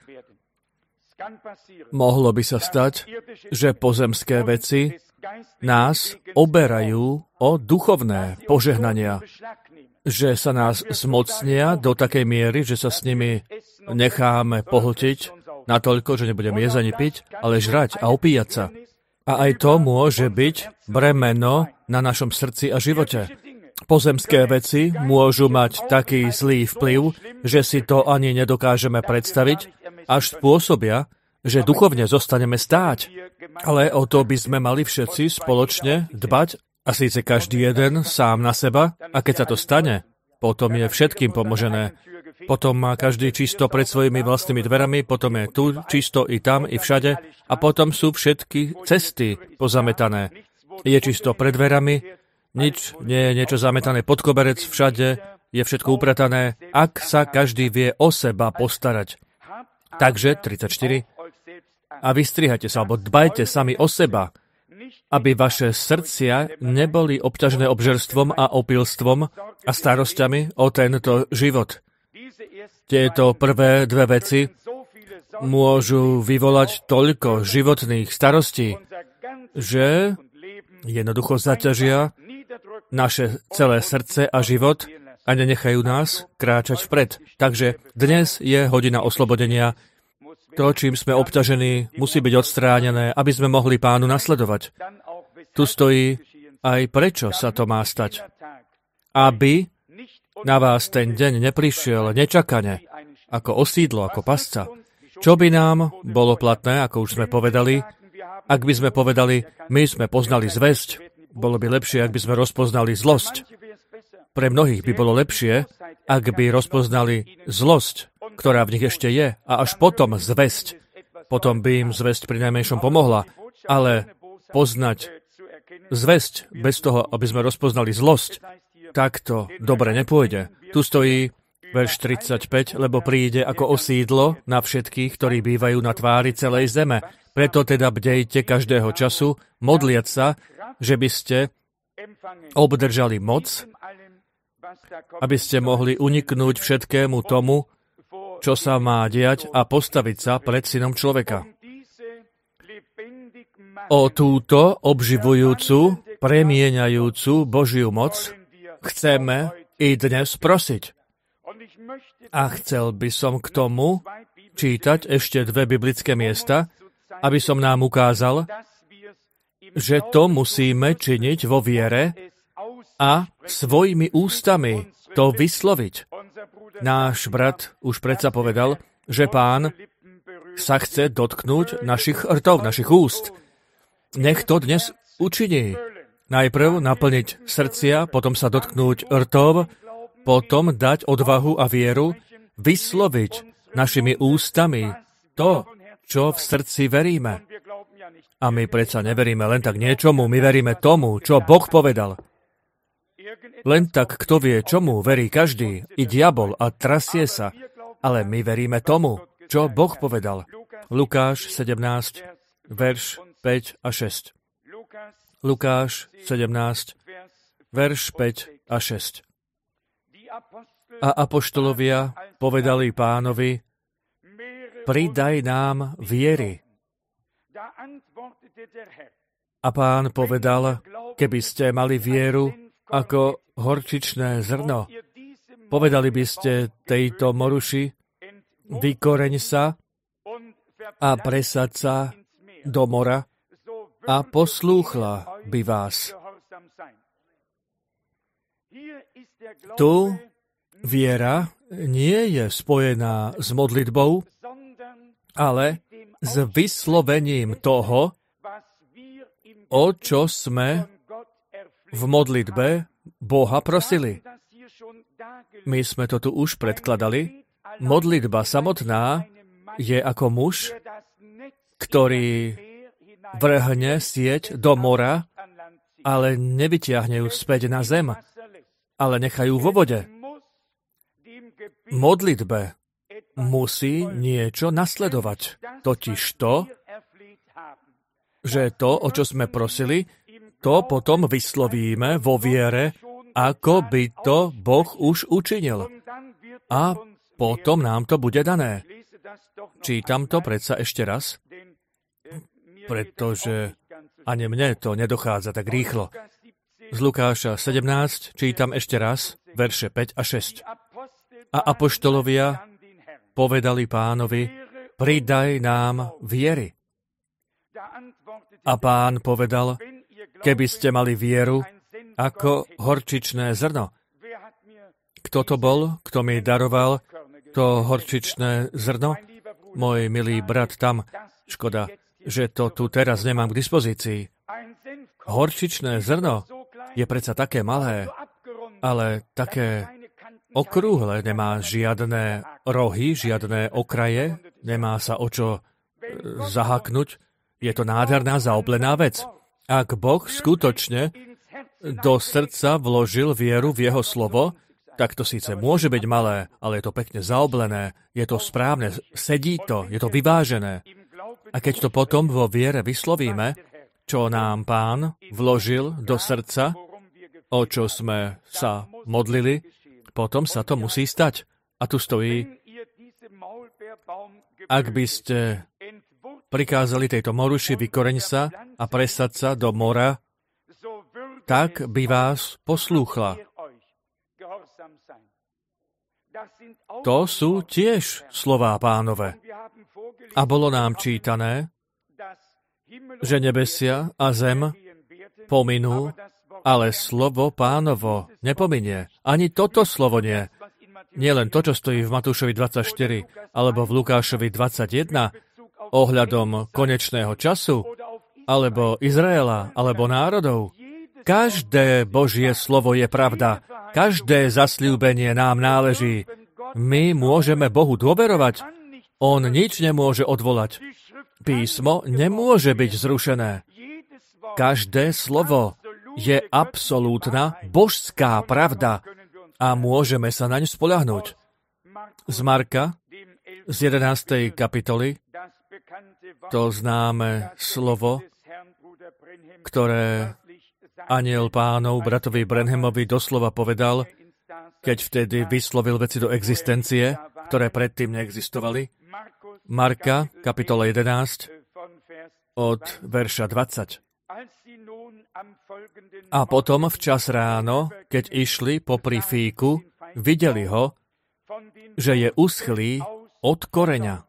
Mohlo by sa stať, že pozemské veci nás oberajú o duchovné požehnania, že sa nás zmocnia do takej miery, že sa s nimi necháme pohltiť natoľko, že nebudeme jesť ani piť, ale žrať a opíjať sa. A aj to môže byť bremeno na našom srdci a živote. Pozemské veci môžu mať taký zlý vplyv, že si to ani nedokážeme predstaviť, až spôsobia, že duchovne zostaneme stáť. Ale o to by sme mali všetci spoločne dbať, a síce každý jeden sám na seba, a keď sa to stane, potom je všetkým pomožené. Potom má každý čisto pred svojimi vlastnými dverami, potom je tu čisto i tam, i všade, a potom sú všetky cesty pozametané. Je čisto pred dverami, nič nie je niečo zametané pod koberec, všade je všetko upratané, ak sa každý vie o seba postarať. Takže, tridsaťštyri, a vystrihajte sa, alebo dbajte sami o seba, aby vaše srdcia neboli obťažené obžerstvom a opilstvom a starosťami o tento život. Tieto prvé dve veci môžu vyvolať toľko životných starostí, že jednoducho zaťažia naše celé srdce a život a nenechajú nás kráčať vpred. Takže dnes je hodina oslobodenia. To, čím sme obťažení, musí byť odstránené, aby sme mohli Pánu nasledovať. Tu stojí aj prečo sa to má stať. Aby na vás ten deň neprišiel nečakane, ako osídlo, ako pasca. Čo by nám bolo platné, ako už sme povedali, ak by sme povedali, my sme poznali zvesť, bolo by lepšie, ak by sme rozpoznali zlosť. Pre mnohých by bolo lepšie, ak by rozpoznali zlosť, ktorá v nich ešte je, a až potom zvesť. Potom by im zvesť pri najmenšom pomohla. Ale poznať zvesť bez toho, aby sme rozpoznali zlosť, tak to dobre nepôjde. Tu stojí verš tridsaťpäť, lebo príde ako osídlo na všetkých, ktorí bývajú na tvári celej zeme. Preto teda bdejte každého času, modliať sa, že by ste obdržali moc, aby ste mohli uniknúť všetkému tomu, čo sa má diať, a postaviť sa pred Synom človeka. O túto obživujúcu, premieňajúcu Božiu moc chceme i dnes prosiť. A chcel by som k tomu čítať ešte dve biblické miesta, aby som nám ukázal, že to musíme činiť vo viere a svojimi ústami to vysloviť. Náš brat už predsa povedal, že Pán sa chce dotknúť našich rtov, našich úst. Nech to dnes učiní. Najprv naplniť srdcia, potom sa dotknúť rtov, potom dať odvahu a vieru, vysloviť našimi ústami to, čo v srdci veríme. A my predsa neveríme len tak niečomu, my veríme tomu, čo Boh povedal. Len tak kto vie, čomu verí každý, i diabol, a trasie sa. Ale my veríme tomu, čo Boh povedal. Lukáš sedemnásť, verš päť a šesť. Lukáš sedemnásť, verš päť a šesť. A apoštolovia povedali Pánovi, pridaj nám viery. A Pán povedal, keby ste mali vieru ako horčičné zrno, povedali by ste tejto moruši, vykoreň sa a presaď sa do mora a poslúchla by vás. Tu viera nie je spojená s modlitbou, ale s vyslovením toho, o čo sme v modlitbe Boha prosili. My sme to tu už predkladali. Modlitba samotná je ako muž, ktorý vrhne sieť do mora, ale nevytiahne ju späť na zem, ale nechajú vo vode. Modlitbe musí niečo nasledovať. Totiž to, že to, o čo sme prosili, to potom vyslovíme vo viere, ako by to Boh už učinil. A potom nám to bude dané. Čítam to predsa ešte raz, pretože ani mne to nedochádza tak rýchlo. Z Lukáša sedemnásť čítam ešte raz, verše päť a šesť. A apoštolovia povedali Pánovi, pridaj nám viery. A Pán povedal, keby ste mali vieru ako horčičné zrno. Kto to bol, kto mi daroval to horčičné zrno? Môj milý brat tam. Škoda, že to tu teraz nemám k dispozícii. Horčičné zrno je predsa také malé, ale také okrúhle, nemá žiadne rohy, žiadne okraje, nemá sa o čo zahaknúť. Je to nádherná zaoblená vec. Ak Boh skutočne do srdca vložil vieru v jeho slovo, tak to síce môže byť malé, ale je to pekne zaoblené, je to správne, sedí to, je to vyvážené. A keď to potom vo viere vyslovíme, čo nám Pán vložil do srdca, o čo sme sa modlili, potom sa to musí stať. A tu stojí, ak by ste prikázali tejto moruši, vykoreň sa a presaď sa do mora, tak by vás poslúchla. To sú tiež slová Pánove. A bolo nám čítané, že nebesia a zem pominú, ale slovo Pánovo nepominie. Ani toto slovo nie. Nie len to, čo stojí v Matúšovi dvadsaťštyri alebo v Lukášovi dvadsaťjeden ohľadom konečného času, alebo Izraela, alebo národov. Každé Božie slovo je pravda. Každé zasľúbenie nám náleží. My môžeme Bohu dôverovať. On nič nemôže odvolať. Písmo nemôže byť zrušené. Každé slovo je absolútna božská pravda a môžeme sa naň spoľahnúť. Z Marka, z jedenástej kapitoly, to známe slovo, ktoré anjel Pánov bratovi Branhamovi doslova povedal, keď vtedy vyslovil veci do existencie, ktoré predtým neexistovali. Marka, kapitola jedenásť, od verša dvadsať. A potom včas ráno, keď išli popri fíku, videli ho, že je uschlý od koreňa.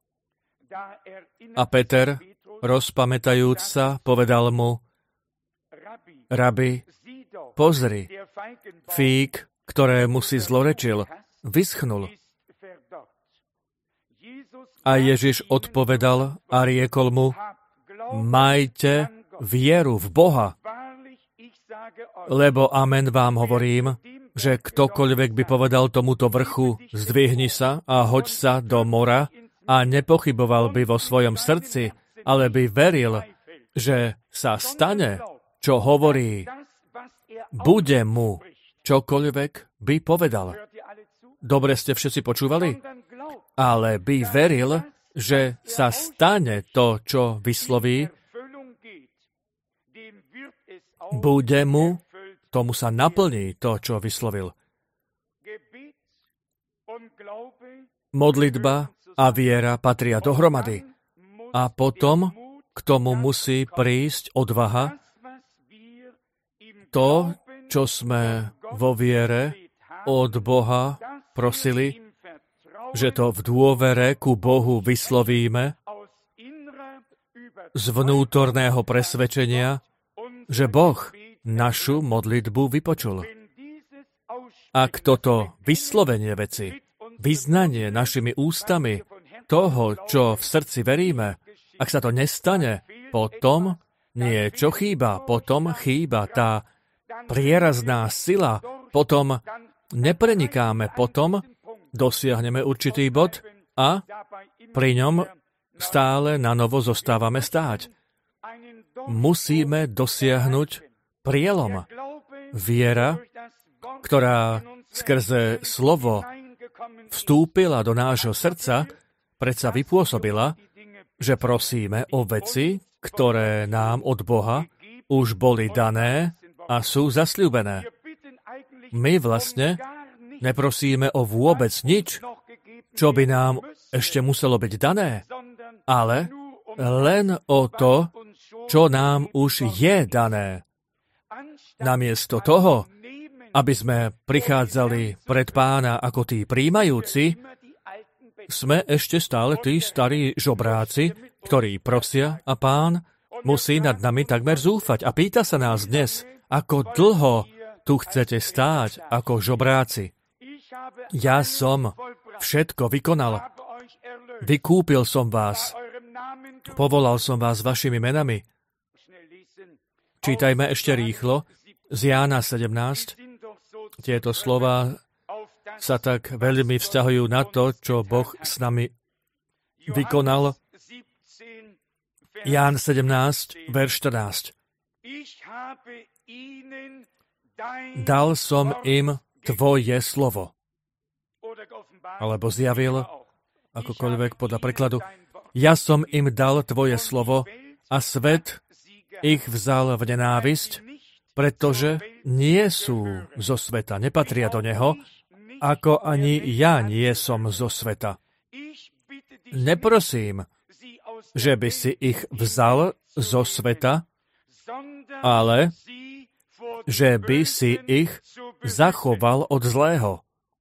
A Peter, rozpamätajúc sa, povedal mu, Rabi, pozri, fík, ktorému si zlorečil, vyschnul. A Ježiš odpovedal a riekol mu, majte vieru v Boha, lebo amen vám hovorím, že ktokoľvek by povedal tomuto vrchu, zdvihni sa a hoď sa do mora a nepochyboval by vo svojom srdci, ale by veril, že sa stane, čo hovorí, bude mu čokoľvek by povedal. Dobre ste všetci počúvali? Ale by veril, že sa stane to, čo vysloví, bude mu, tomu sa naplní to, čo vyslovil. Modlitba a viera patria dohromady. A potom k tomu musí prísť odvaha. To, čo sme vo viere od Boha prosili, že to v dôvere ku Bohu vyslovíme z vnútorného presvedčenia, že Boh našu modlitbu vypočul. Ak toto vyslovenie veci, vyznanie našimi ústami toho, čo v srdci veríme, ak sa to nestane, potom niečo chýba, potom chýba tá prierazná sila, potom neprenikáme, potom dosiahneme určitý bod a pri ňom stále na novo zostávame stáť. Musíme dosiahnuť prielom. Viera, ktorá skrze slovo vstúpila do nášho srdca, predsa vypôsobila, že prosíme o veci, ktoré nám od Boha už boli dané a sú zasľúbené. My vlastne neprosíme o vôbec nič, čo by nám ešte muselo byť dané, ale len o to, čo nám už je dané. Namiesto toho, aby sme prichádzali pred Pána ako tí príjmajúci, sme ešte stále tí starí žobráci, ktorí prosia a Pán musí nad nami takmer zúfať a pýta sa nás dnes, ako dlho tu chcete stáť ako žobráci. Ja som všetko vykonal. Vykúpil som vás. Povolal som vás vašimi menami. Čítajme ešte rýchlo z Jána sedemnásť. Tieto slova sa tak veľmi vzťahujú na to, čo Boh s nami vykonal. Ján sedemnásť, verš štrnásť. Dal som im tvoje slovo. Alebo zjavil, akokoľvek podľa prekladu. Ja som im dal tvoje slovo a svet ich vzal v nenávisť, pretože nie sú zo sveta, nepatria do neho, ako ani ja nie som zo sveta. Neprosím, že by si ich vzal zo sveta, ale že by si ich zachoval od zlého.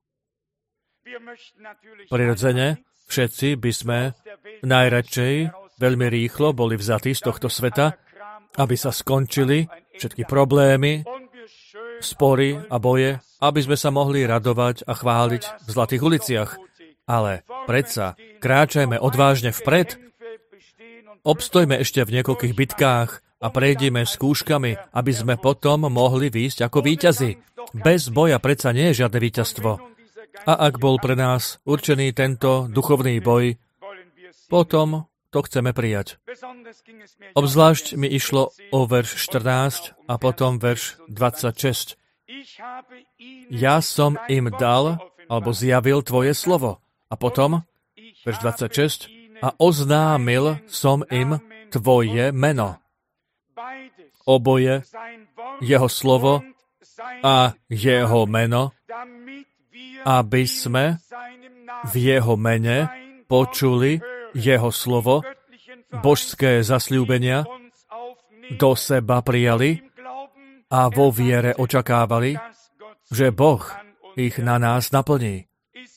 Prirodzene, všetci by sme najradšej veľmi rýchlo boli vzatí z tohto sveta, aby sa skončili všetky problémy, spory a boje, aby sme sa mohli radovať a chváliť v zlatých uliciach. Ale predsa, kráčajme odvážne vpred, obstojme ešte v niekoľkých bitkách a prejdime skúškami, aby sme potom mohli výjsť ako víťazi. Bez boja predsa nie je žiadne víťazstvo. A ak bol pre nás určený tento duchovný boj, potom to chceme prijať. Obzvlášť mi išlo o verš štrnásť a potom verš dvadsaťšesť. Ja som im dal, alebo zjavil tvoje slovo. A potom, verš dvadsaťšesť, a oznámil som im tvoje meno. Oboje, jeho slovo a jeho meno, aby sme v jeho mene počuli jeho slovo, božské zasľúbenia, do seba prijali a vo viere očakávali, že Boh ich na nás naplní.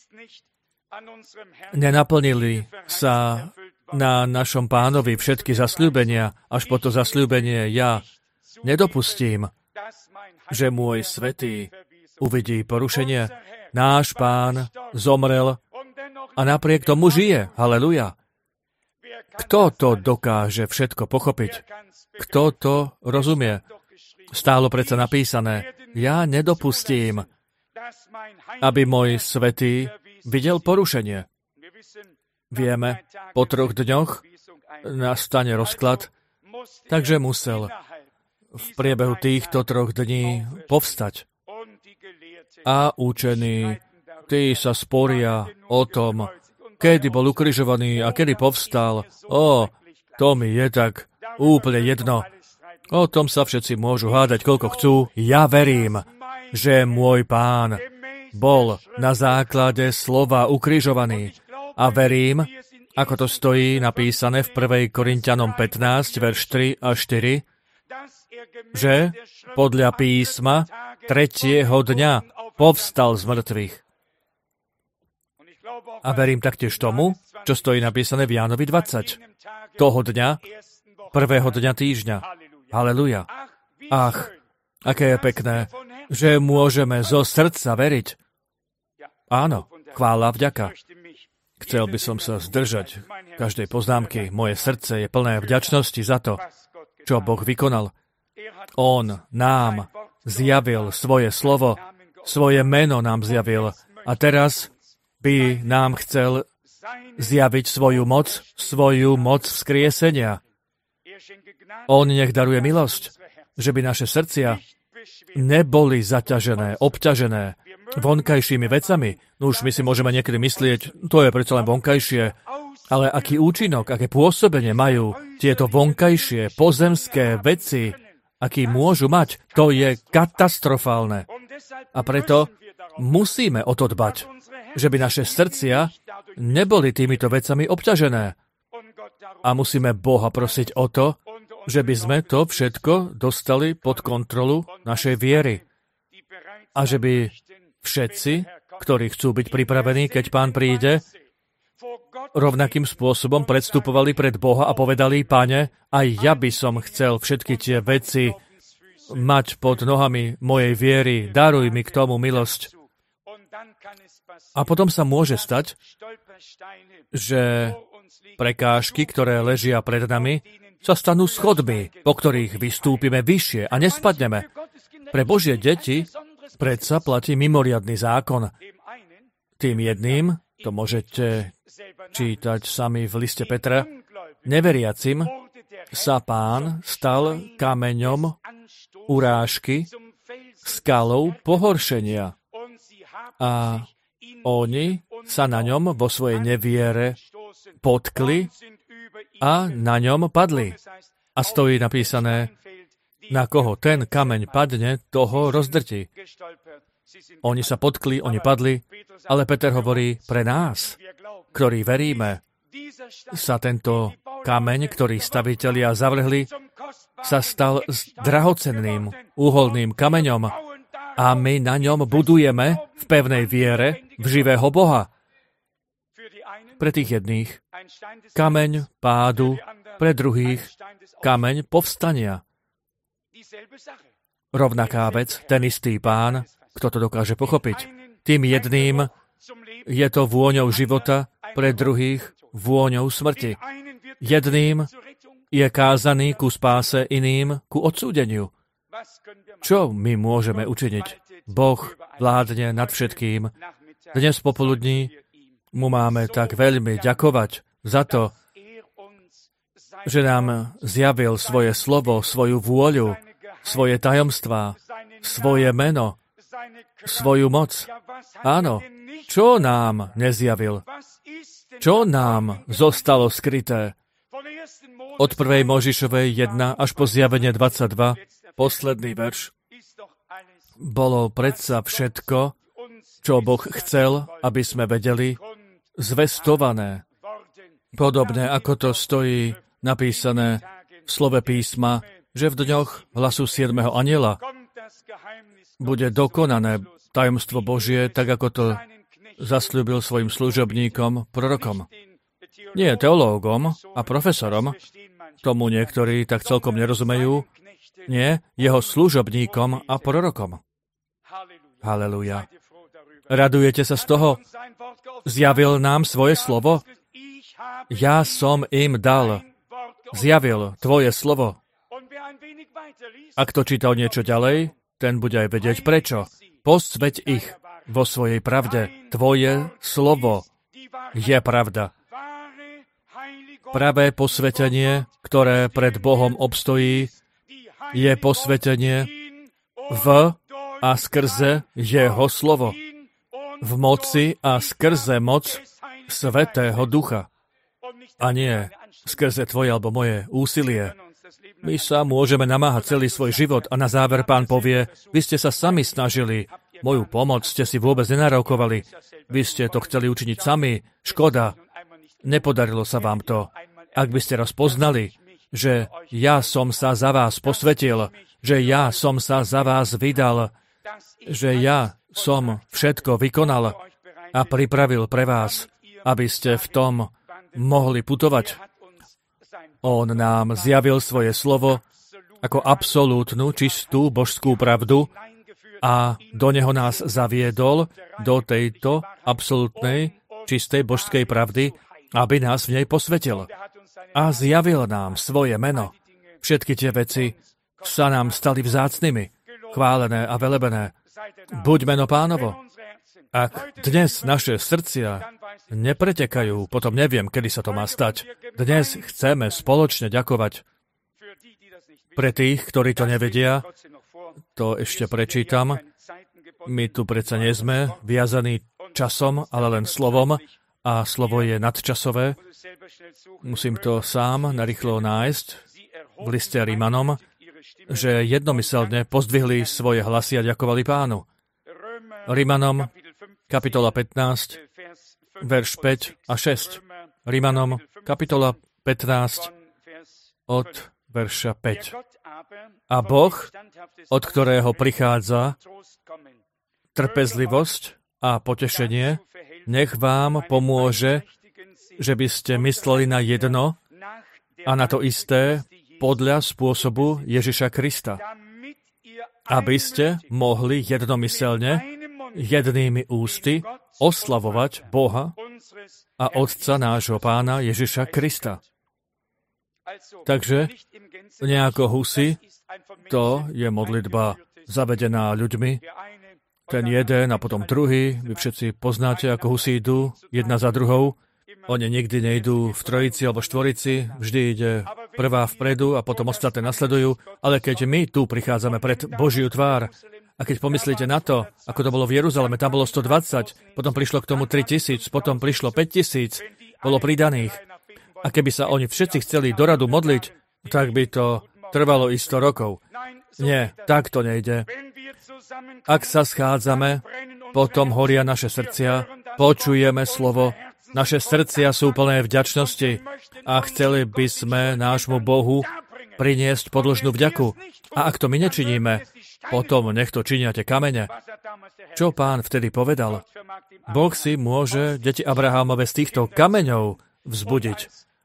Nenaplnili sa na našom Pánovi všetky zasľúbenia, až po to zasľúbenie ja nedopustím, že môj svätý uvidí porušenie. Náš Pán zomrel a napriek tomu žije. Haleluja. Kto to dokáže všetko pochopiť? Kto to rozumie? Stálo predsa napísané, ja nedopustím, aby môj svätý videl porušenie. Vieme, po troch dňoch nastane rozklad, takže musel v priebehu týchto troch dní povstať a učení, tí sa sporia o tom, kedy bol ukrižovaný a kedy povstal. Ó, to mi je tak úplne jedno. O tom sa všetci môžu hádať, koľko chcú. Ja verím, že môj Pán bol na základe slova ukrižovaný. A verím, ako to stojí napísané v prvej Korinťanom pätnásť, verš tri a štyri, že podľa písma tretieho dňa povstal z mŕtvych. A verím taktiež tomu, čo stojí napísané v Jánovi dvadsať. Toho dňa, prvého dňa týždňa. Haleluja. Ach, aké je pekné, že môžeme zo srdca veriť. Áno, chvála vďaka. Chcel by som sa zdržať každej poznámky. Moje srdce je plné vďačnosti za to, čo Boh vykonal. On nám zjavil svoje slovo, svoje meno nám zjavil. A teraz by nám chcel zjaviť svoju moc, svoju moc vzkriesenia. On nech daruje milosť, že by naše srdcia neboli zaťažené, obťažené vonkajšími vecami. No už my si môžeme niekedy myslieť, to je predsa len vonkajšie, ale aký účinok, aké pôsobenie majú tieto vonkajšie, pozemské veci, aký môžu mať, to je katastrofálne. A preto musíme o to dbať, že by naše srdcia neboli týmito vecami obťažené. A musíme Boha prosiť o to, že by sme to všetko dostali pod kontrolu našej viery. A že by všetci, ktorí chcú byť pripravení, keď Pán príde, rovnakým spôsobom predstupovali pred Boha a povedali, Pane, aj ja by som chcel všetky tie veci mať pod nohami mojej viery, daruj mi k tomu milosť. A potom sa môže stať, že prekážky, ktoré ležia pred nami, sa stanú schodmi, po ktorých vystúpime vyššie a nespadneme. Pre Božie deti predsa platí mimoriadny zákon. Tým jedným, to môžete čítať sami v liste Petra, neveriacim sa Pán stal kameňom urážky, skalou pohoršenia. A oni sa na ňom vo svojej neviere potkli a na ňom padli. A stojí napísané, na koho ten kameň padne, toho rozdrtí. Oni sa potkli, oni padli, ale Peter hovorí, pre nás, ktorí veríme, sa tento kameň, ktorý stavitelia zavrhli, sa stal drahocenným, úholným kameňom a my na ňom budujeme v pevnej viere v živého Boha. Pre tých jedných kameň pádu, pre druhých kameň povstania. Rovnaká vec, ten istý Pán, kto to dokáže pochopiť. Tým jedným je to vôňou života, pre druhých vôňou smrti. Jedným je kázaný ku spáse, iným ku odsúdeniu. Čo my môžeme učiniť? Boh vládne nad všetkým. Dnes popoludní mu máme tak veľmi ďakovať za to, že nám zjavil svoje slovo, svoju vôľu, svoje tajomstvá, svoje meno, svoju moc. Áno, čo nám nezjavil? Čo nám zostalo skryté? Od prvej Mojžišovej jeden až po zjavenie dvadsaťdva, posledný verš, bolo predsa všetko, čo Boh chcel, aby sme vedeli, zvestované. Podobne ako to stojí napísané v slove písma, že v dňoch hlasu siedmeho anjela bude dokonané tajomstvo Božie, tak ako to zasľúbil svojim služobníkom, prorokom. Nie teológom a profesorom, tomu niektorí tak celkom nerozumejú, nie, jeho služobníkom a prorokom. Halelúja. Radujete sa z toho? Zjavil nám svoje slovo? Ja som im dal. Zjavil tvoje slovo. Ak to čítal niečo ďalej, ten bude aj vedieť prečo. Posväť ich vo svojej pravde. Tvoje slovo je pravda. Pravé posvetenie, ktoré pred Bohom obstojí, je posvetenie v a skrze jeho slovo. V moci a skrze moc Svätého Ducha. A nie skrze tvoje alebo moje úsilie. My sa môžeme namáhať celý svoj život a na záver Pán povie, vy ste sa sami snažili, moju pomoc ste si vôbec nenarokovali, vy ste to chceli učiniť sami, škoda, nepodarilo sa vám to. Ak by ste raz poznali, že ja som sa za vás posvetil, že ja som sa za vás vydal, že ja som všetko vykonal a pripravil pre vás, aby ste v tom mohli putovať. On nám zjavil svoje slovo ako absolútnu, čistú božskú pravdu a do neho nás zaviedol, do tejto absolútnej, čistej božskej pravdy, aby nás v nej posvetil. A zjavil nám svoje meno. Všetky tie veci sa nám stali vzácnymi, chválené a velebené. Buď meno Pánovo. Ak dnes naše srdcia nepretekajú, potom neviem, kedy sa to má stať. Dnes chceme spoločne ďakovať. Pre tých, ktorí to nevedia, to ešte prečítam. My tu predsa nie sme viazaní časom, ale len slovom. A slovo je nadčasové. Musím to sám narýchlo nájsť v liste Rímanom, že jednomyselne pozdvihli svoje hlasy a ďakovali Pánu. Rímanom, kapitola pätnásť, verš päť a šesť. Rímanom, kapitola pätnásť, od verša päť. A Boh, od ktorého prichádza trpezlivosť a potešenie, nech vám pomôže, že by ste mysleli na jedno a na to isté podľa spôsobu Ježiša Krista, aby ste mohli jednomyselne, jednými ústy oslavovať Boha a Otca nášho Pána Ježiša Krista. Takže nejako husy, to je modlitba zavedená ľuďmi. Ten jeden a potom druhý, vy všetci poznáte, ako husy idú jedna za druhou. Oni nikdy nejdú v trojici alebo štvorici, vždy ide prvá vpredu a potom ostatné nasledujú. Ale keď my tu prichádzame pred Božiu tvár, a keď pomyslíte na to, ako to bolo v Jeruzaleme, tam bolo stodvadsať, potom prišlo k tomu tri tisíc, potom prišlo päť tisíc, bolo pridaných. A keby sa oni všetci chceli do radu modliť, tak by to trvalo i sto rokov. Nie, tak to nejde. Ak sa schádzame, potom horia naše srdcia, počujeme slovo, naše srdcia sú plné vďačnosti a chceli by sme nášmu Bohu priniesť podložnú vďaku. A ak to my nečiníme, potom nech to činia tie kamene. Čo Pán vtedy povedal? Boh si môže deti Abrahámove z týchto kameňov vzbudiť.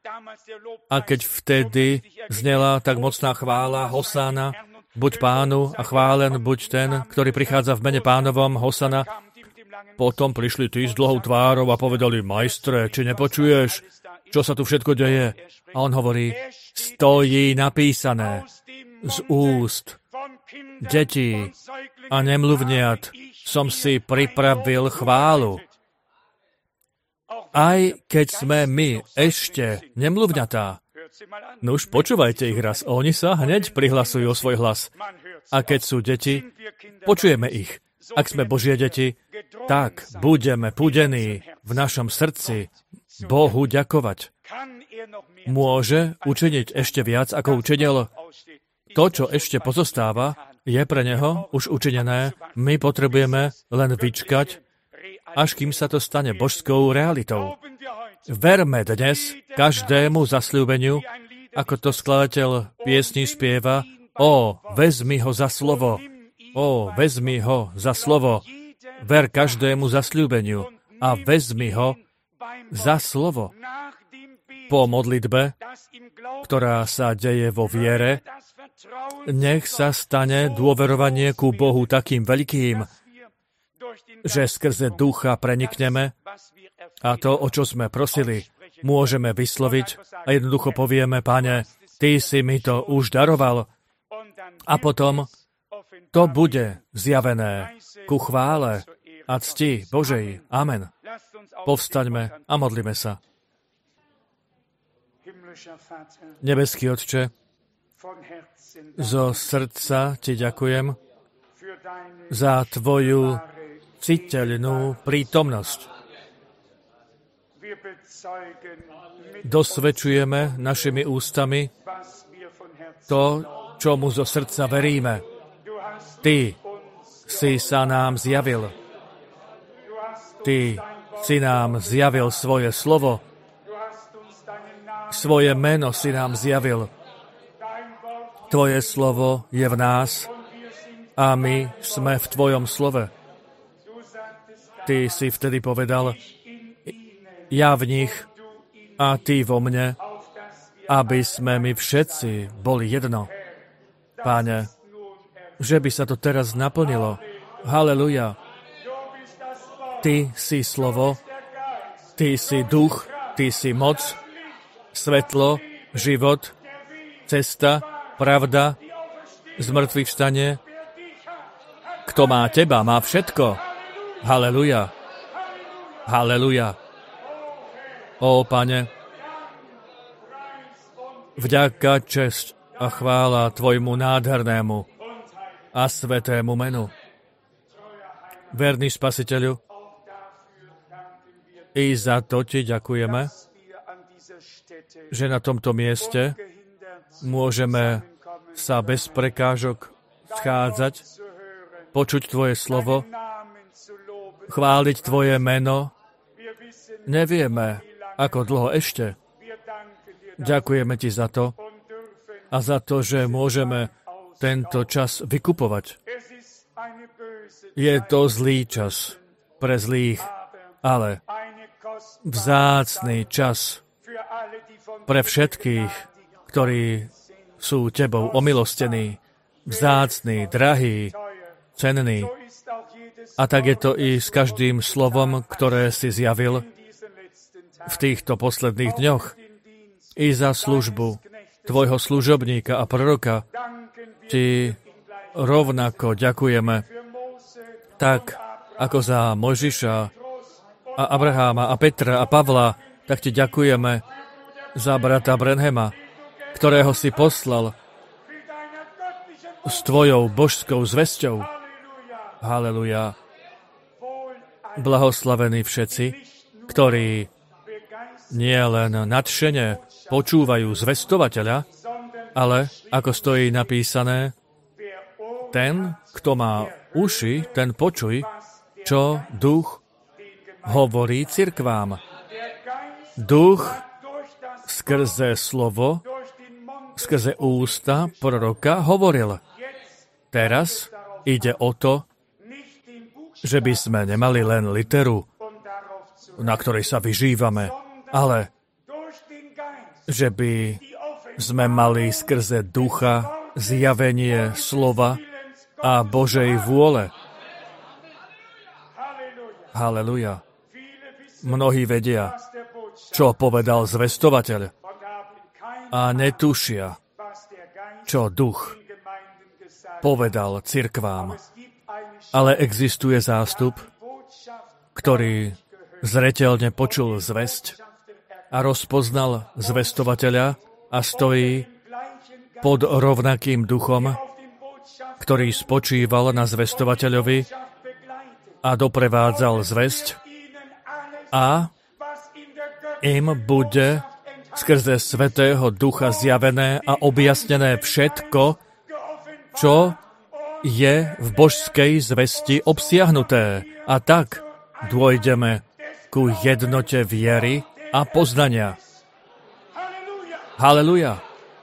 A keď vtedy znela tak mocná chvála, Hosána, buď Pánu a chválen buď ten, ktorý prichádza v mene Pánovom, Hosana, potom prišli tí s dlhou tvárou a povedali, majstre, či nepočuješ, čo sa tu všetko deje? A on hovorí, stojí napísané z úst detí a nemluvniat som si pripravil chválu. Aj keď sme my ešte nemluvňatá, no už počúvajte ich raz, oni sa hneď prihlasujú o svoj hlas. A keď sú deti, počujeme ich. Ak sme Božie deti, tak budeme púdení v našom srdci Bohu ďakovať. Môže učiniť ešte viac, ako učinil. To, čo ešte pozostáva, je pre Neho už učinené. My potrebujeme len vyčkať, až kým sa to stane božskou realitou. Verme dnes každému zasľúbeniu, ako to skladateľ piesní spieva, ó, vezmi ho za slovo, ó, vezmi ho za slovo, ver každému zasľúbeniu a vezmi ho za slovo. Po modlitbe, ktorá sa deje vo viere, nech sa stane dôverovanie ku Bohu takým veľkým, že skrze ducha prenikneme a to, o čo sme prosili, môžeme vysloviť a jednoducho povieme, Pane, Ty si mi to už daroval. A potom to bude zjavené ku chvále a cti Božej. Amen. Povstaňme a modlíme sa. Nebeský Otče, zo srdca Ti ďakujem za Tvoju citeľnú prítomnosť. Dosvedčujeme našimi ústami to, čomu zo srdca veríme. Ty si sa nám zjavil. Ty si nám zjavil svoje slovo. Svoje meno si nám zjavil. Tvoje slovo je v nás a my sme v Tvojom slove. Ty si vtedy povedal, ja v nich a Ty vo mne, aby sme my všetci boli jedno. Páne, že by sa to teraz naplnilo. Haleluja. Ty si slovo, Ty si duch, Ty si moc, svetlo, život, cesta, pravda, zmrtvých vstanie. Kto má Teba, má všetko. Haleluja. Haleluja. Ó, Pane, vďaka, česť a chvála Tvojmu nádhernému a svetému menu. Verný Spasiteľu, i za to Ti ďakujeme, že na tomto mieste môžeme sa bez prekážok schádzať, počuť Tvoje slovo, chváliť Tvoje meno. Nevieme, ako dlho ešte. Ďakujeme Ti za to a za to, že môžeme tento čas vykupovať. Je to zlý čas pre zlých, ale vzácny čas pre všetkých, ktorí sú Tebou omilostení, vzácny, drahý, cenný. A tak je to i s každým slovom, ktoré si zjavil v týchto posledných dňoch. I za službu Tvojho služobníka a proroka Ti rovnako ďakujeme, tak ako za Mojžiša a Abraháma a Petra a Pavla, tak Ti ďakujeme za brata Branhama, ktorého si poslal s Tvojou božskou zvesťou. Haleluja. Blahoslavení všetci, ktorí nie len nadšene počúvajú zvestovateľa, ale, ako stojí napísané, ten, kto má uši, ten počuj, čo duch hovorí cirkvám. Duch skrze slovo, skrze ústa proroka hovoril. Teraz ide o to, že by sme nemali len literu, na ktorej sa vyžívame, ale že by sme mali skrze ducha zjavenie slova a Božej vôle. Haleluja. Mnohí vedia, čo povedal zvestovateľ a netušia, čo duch povedal cirkvám. Ale existuje zástup, ktorý zreteľne počul zvesť a rozpoznal zvestovateľa a stojí pod rovnakým duchom, ktorý spočíval na zvestovateľovi a doprevádzal zvesť a im bude skrze Svätého Ducha zjavené a objasnené všetko, čo je v božskej zvesti obsiahnuté. A tak dôjdeme ku jednote viery a poznania. Haleluja.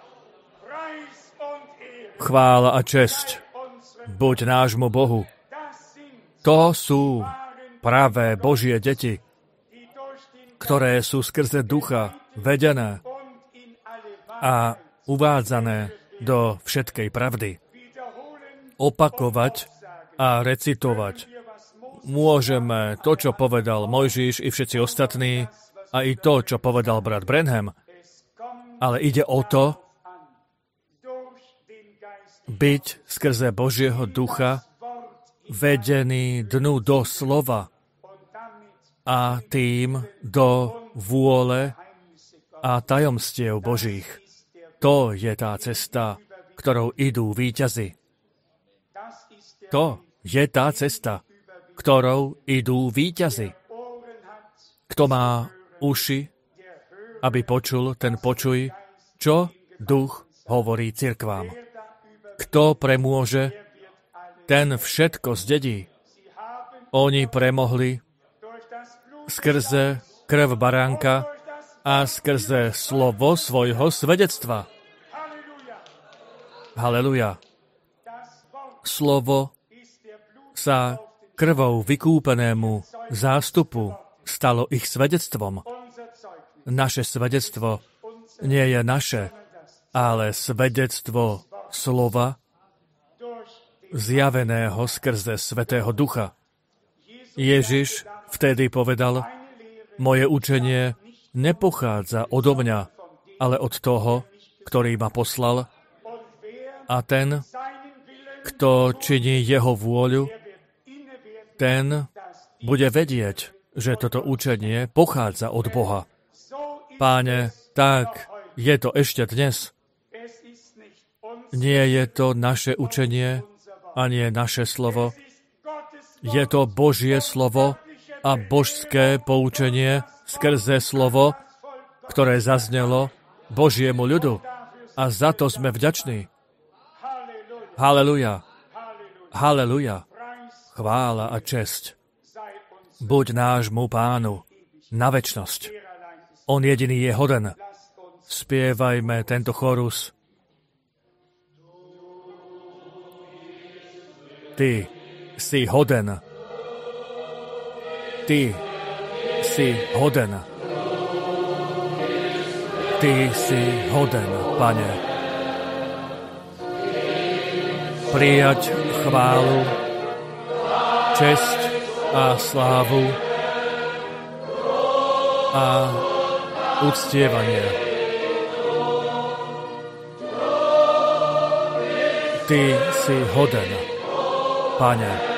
Chvála a česť buď nášmu Bohu. To sú pravé Božie deti, ktoré sú skrze ducha vedené a uvádzané do všetkej pravdy. Opakovať a recitovať môžeme to, čo povedal Mojžiš i všetci ostatní, a i to, čo povedal brat Branham, ale ide o to, byť skrze Božieho ducha vedený dnu do slova a tým do vôle a tajomstiev Božích. To je tá cesta, ktorou idú víťazi. To je tá cesta, ktorou idú víťazi. Kto má uši, aby počul, ten počuj, čo duch hovorí cirkvám. Kto premôže, ten všetko zdedí. Oni premohli skrze krv baránka a skrze slovo svojho svedectva. Haleluja. Slovo sa krvou vykúpenému zástupu stalo ich svedectvom. Naše svedectvo nie je naše, ale svedectvo slova zjaveného skrze Svätého Ducha. Ježiš vtedy povedal, moje učenie nepochádza odo mňa, ale od toho, ktorý ma poslal, a ten, kto činí jeho vôľu, ten bude vedieť, že toto učenie pochádza od Boha. Páne, tak je to ešte dnes. Nie je to naše učenie, ani naše slovo. Je to Božie slovo a božské poučenie skrze slovo, ktoré zaznelo Božiemu ľudu. A za to sme vďační. Haleluja. Haleluja. Chvála a česť buď nášmu Pánu na večnosť. On jediný je hoden. Spievajme tento chorus. Ty si hoden. Ty si hoden. Ty si hoden, Pane. Prijať chválu, česť a slávu a uctievanie. Ty si hoden, Pane.